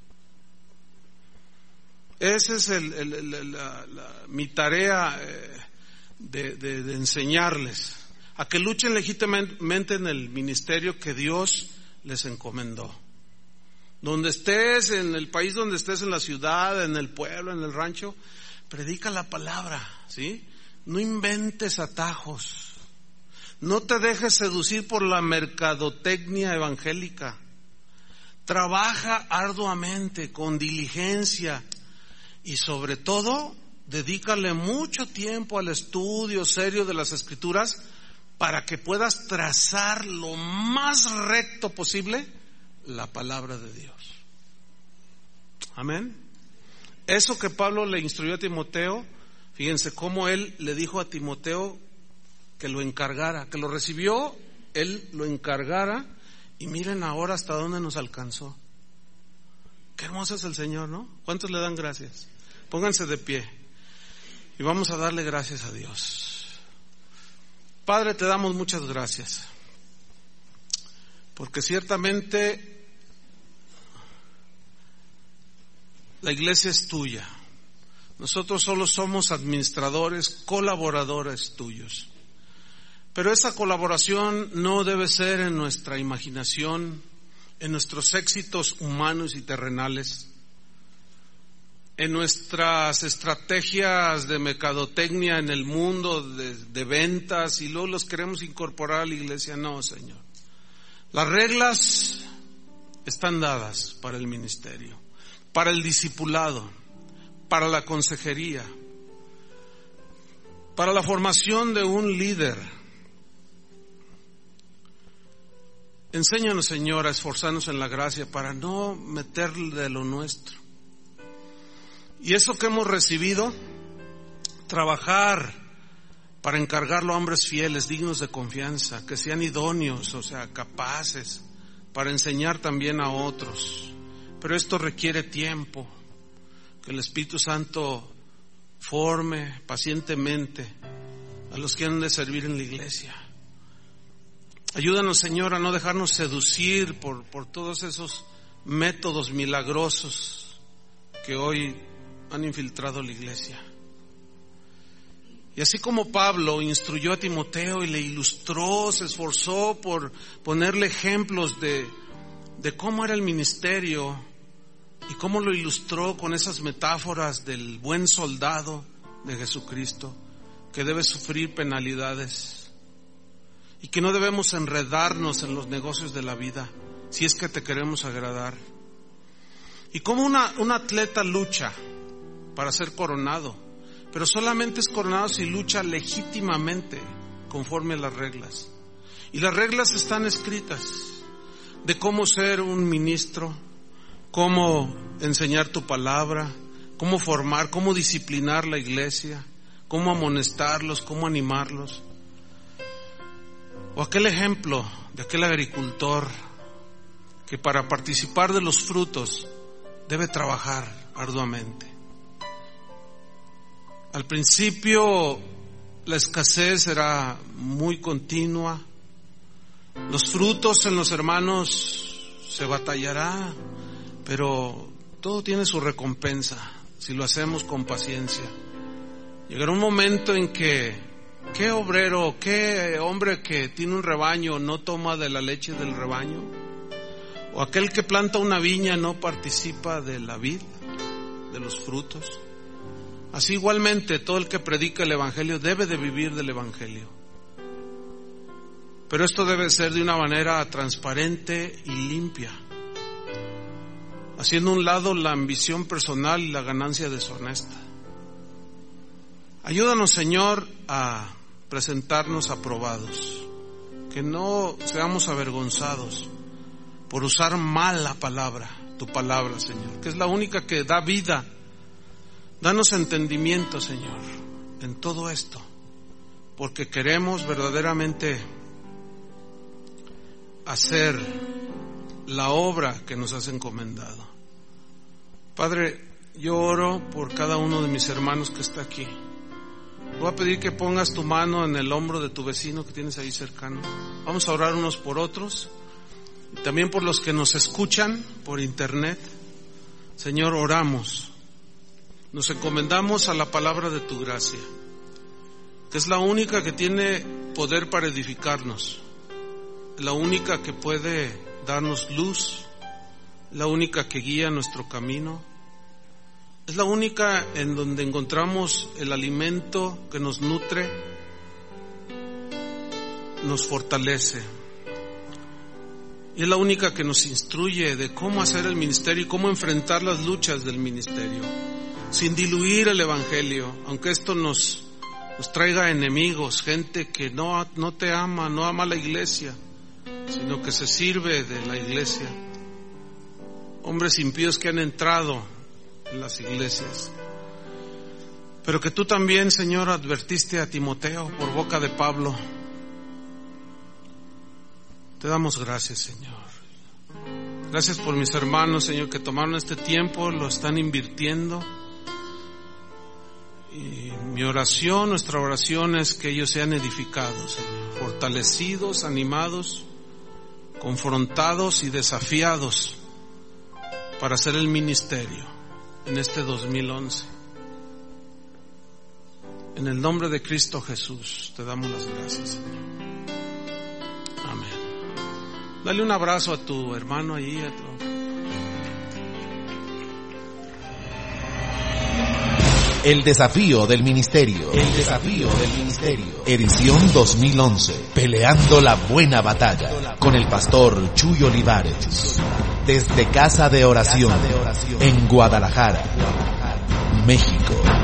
Esa es el, el, el, la, la, mi tarea eh, de, de, de enseñarles, a que luchen legítimamente en el ministerio que Dios les encomendó. Donde estés, en el país donde estés, en la ciudad, en el pueblo, en el rancho, predica la palabra, ¿sí? No inventes atajos. No te dejes seducir por la mercadotecnia evangélica. Trabaja arduamente, con diligencia, y sobre todo, dedícale mucho tiempo al estudio serio de las Escrituras para que puedas trazar lo más recto posible la palabra de Dios. Amén. Eso que Pablo le instruyó a Timoteo, fíjense cómo él le dijo a Timoteo que lo encargara, que lo recibió, él lo encargara, y miren ahora hasta dónde nos alcanzó. Qué hermoso es el Señor, ¿no? ¿Cuántos le dan gracias? Pónganse de pie y vamos a darle gracias a Dios. Padre, te damos muchas gracias, porque ciertamente la iglesia es tuya. Nosotros solo somos administradores, colaboradores tuyos. Pero esa colaboración no debe ser en nuestra imaginación, en nuestros éxitos humanos y terrenales, en nuestras estrategias de mercadotecnia en el mundo de, de ventas, y luego los queremos incorporar a la iglesia. No, Señor. Las reglas están dadas para el ministerio, para el discipulado, para la consejería, para la formación de un líder. Enséñanos, Señor, a esforzarnos en la gracia para no meterle de lo nuestro. Y eso que hemos recibido, trabajar para encargarlo a hombres fieles, dignos de confianza, que sean idóneos, o sea, capaces, para enseñar también a otros. Pero esto requiere tiempo, que el Espíritu Santo forme pacientemente a los que han de servir en la iglesia. Ayúdanos, Señor, a no dejarnos seducir por, por todos esos métodos milagrosos que hoy han infiltrado la iglesia. Y así como Pablo instruyó a Timoteo y le ilustró, se esforzó por ponerle ejemplos de, de cómo era el ministerio y cómo lo ilustró con esas metáforas del buen soldado de Jesucristo que debe sufrir penalidades y que no debemos enredarnos en los negocios de la vida si es que te queremos agradar. Y como una, un atleta lucha para ser coronado, pero solamente es coronado si lucha legítimamente conforme a las reglas. Y las reglas están escritas de cómo ser un ministro, cómo enseñar tu palabra, cómo formar, cómo disciplinar la iglesia, cómo amonestarlos, cómo animarlos. O aquel ejemplo de aquel agricultor que para participar de los frutos debe trabajar arduamente. Al principio la escasez era muy continua. Los frutos en los hermanos se batallará, pero todo tiene su recompensa si lo hacemos con paciencia. Llegará un momento en que ¿qué obrero, qué hombre que tiene un rebaño no toma de la leche del rebaño? ¿O aquel que planta una viña no participa de la vid, de los frutos? Así igualmente todo el que predica el evangelio debe de vivir del evangelio. Pero esto debe ser de una manera transparente y limpia, haciendo a un lado la ambición personal y la ganancia deshonesta. Ayúdanos, Señor, a presentarnos aprobados, que no seamos avergonzados por usar mal la palabra, tu palabra, Señor, que es la única que da vida. Danos entendimiento, Señor, en todo esto, porque queremos verdaderamente hacer la obra que nos has encomendado. Padre, yo oro por cada uno de mis hermanos que está aquí. Voy a pedir que pongas tu mano en el hombro de tu vecino que tienes ahí cercano. Vamos a orar unos por otros y también por los que nos escuchan por internet. Señor, oramos. Nos encomendamos a la palabra de tu gracia, que es la única que tiene poder para edificarnos, la única que puede darnos luz, la única que guía nuestro camino, es la única en donde encontramos el alimento que nos nutre, nos fortalece, y es la única que nos instruye de cómo hacer el ministerio y cómo enfrentar las luchas del ministerio, sin diluir el evangelio, aunque esto nos, nos traiga enemigos, gente que no, no te ama, no ama la iglesia, sino que se sirve de la iglesia, hombres impíos que han entrado en las iglesias. Pero que tú también, Señor, advertiste a Timoteo por boca de Pablo. Te damos gracias, Señor. Gracias por mis hermanos, Señor, que tomaron este tiempo, lo están invirtiendo. Y mi oración, nuestra oración es que ellos sean edificados, Señor, fortalecidos, animados, confrontados y desafiados para hacer el ministerio en este dos mil once. En el nombre de Cristo Jesús te damos las gracias, Señor. Amén. Dale un abrazo a tu hermano ahí, a tu... El desafío del ministerio. El desafío del ministerio. Edición dos mil once. Peleando la buena batalla. Con el pastor Chuy Olivares. Desde Casa de Oración. En Guadalajara, México.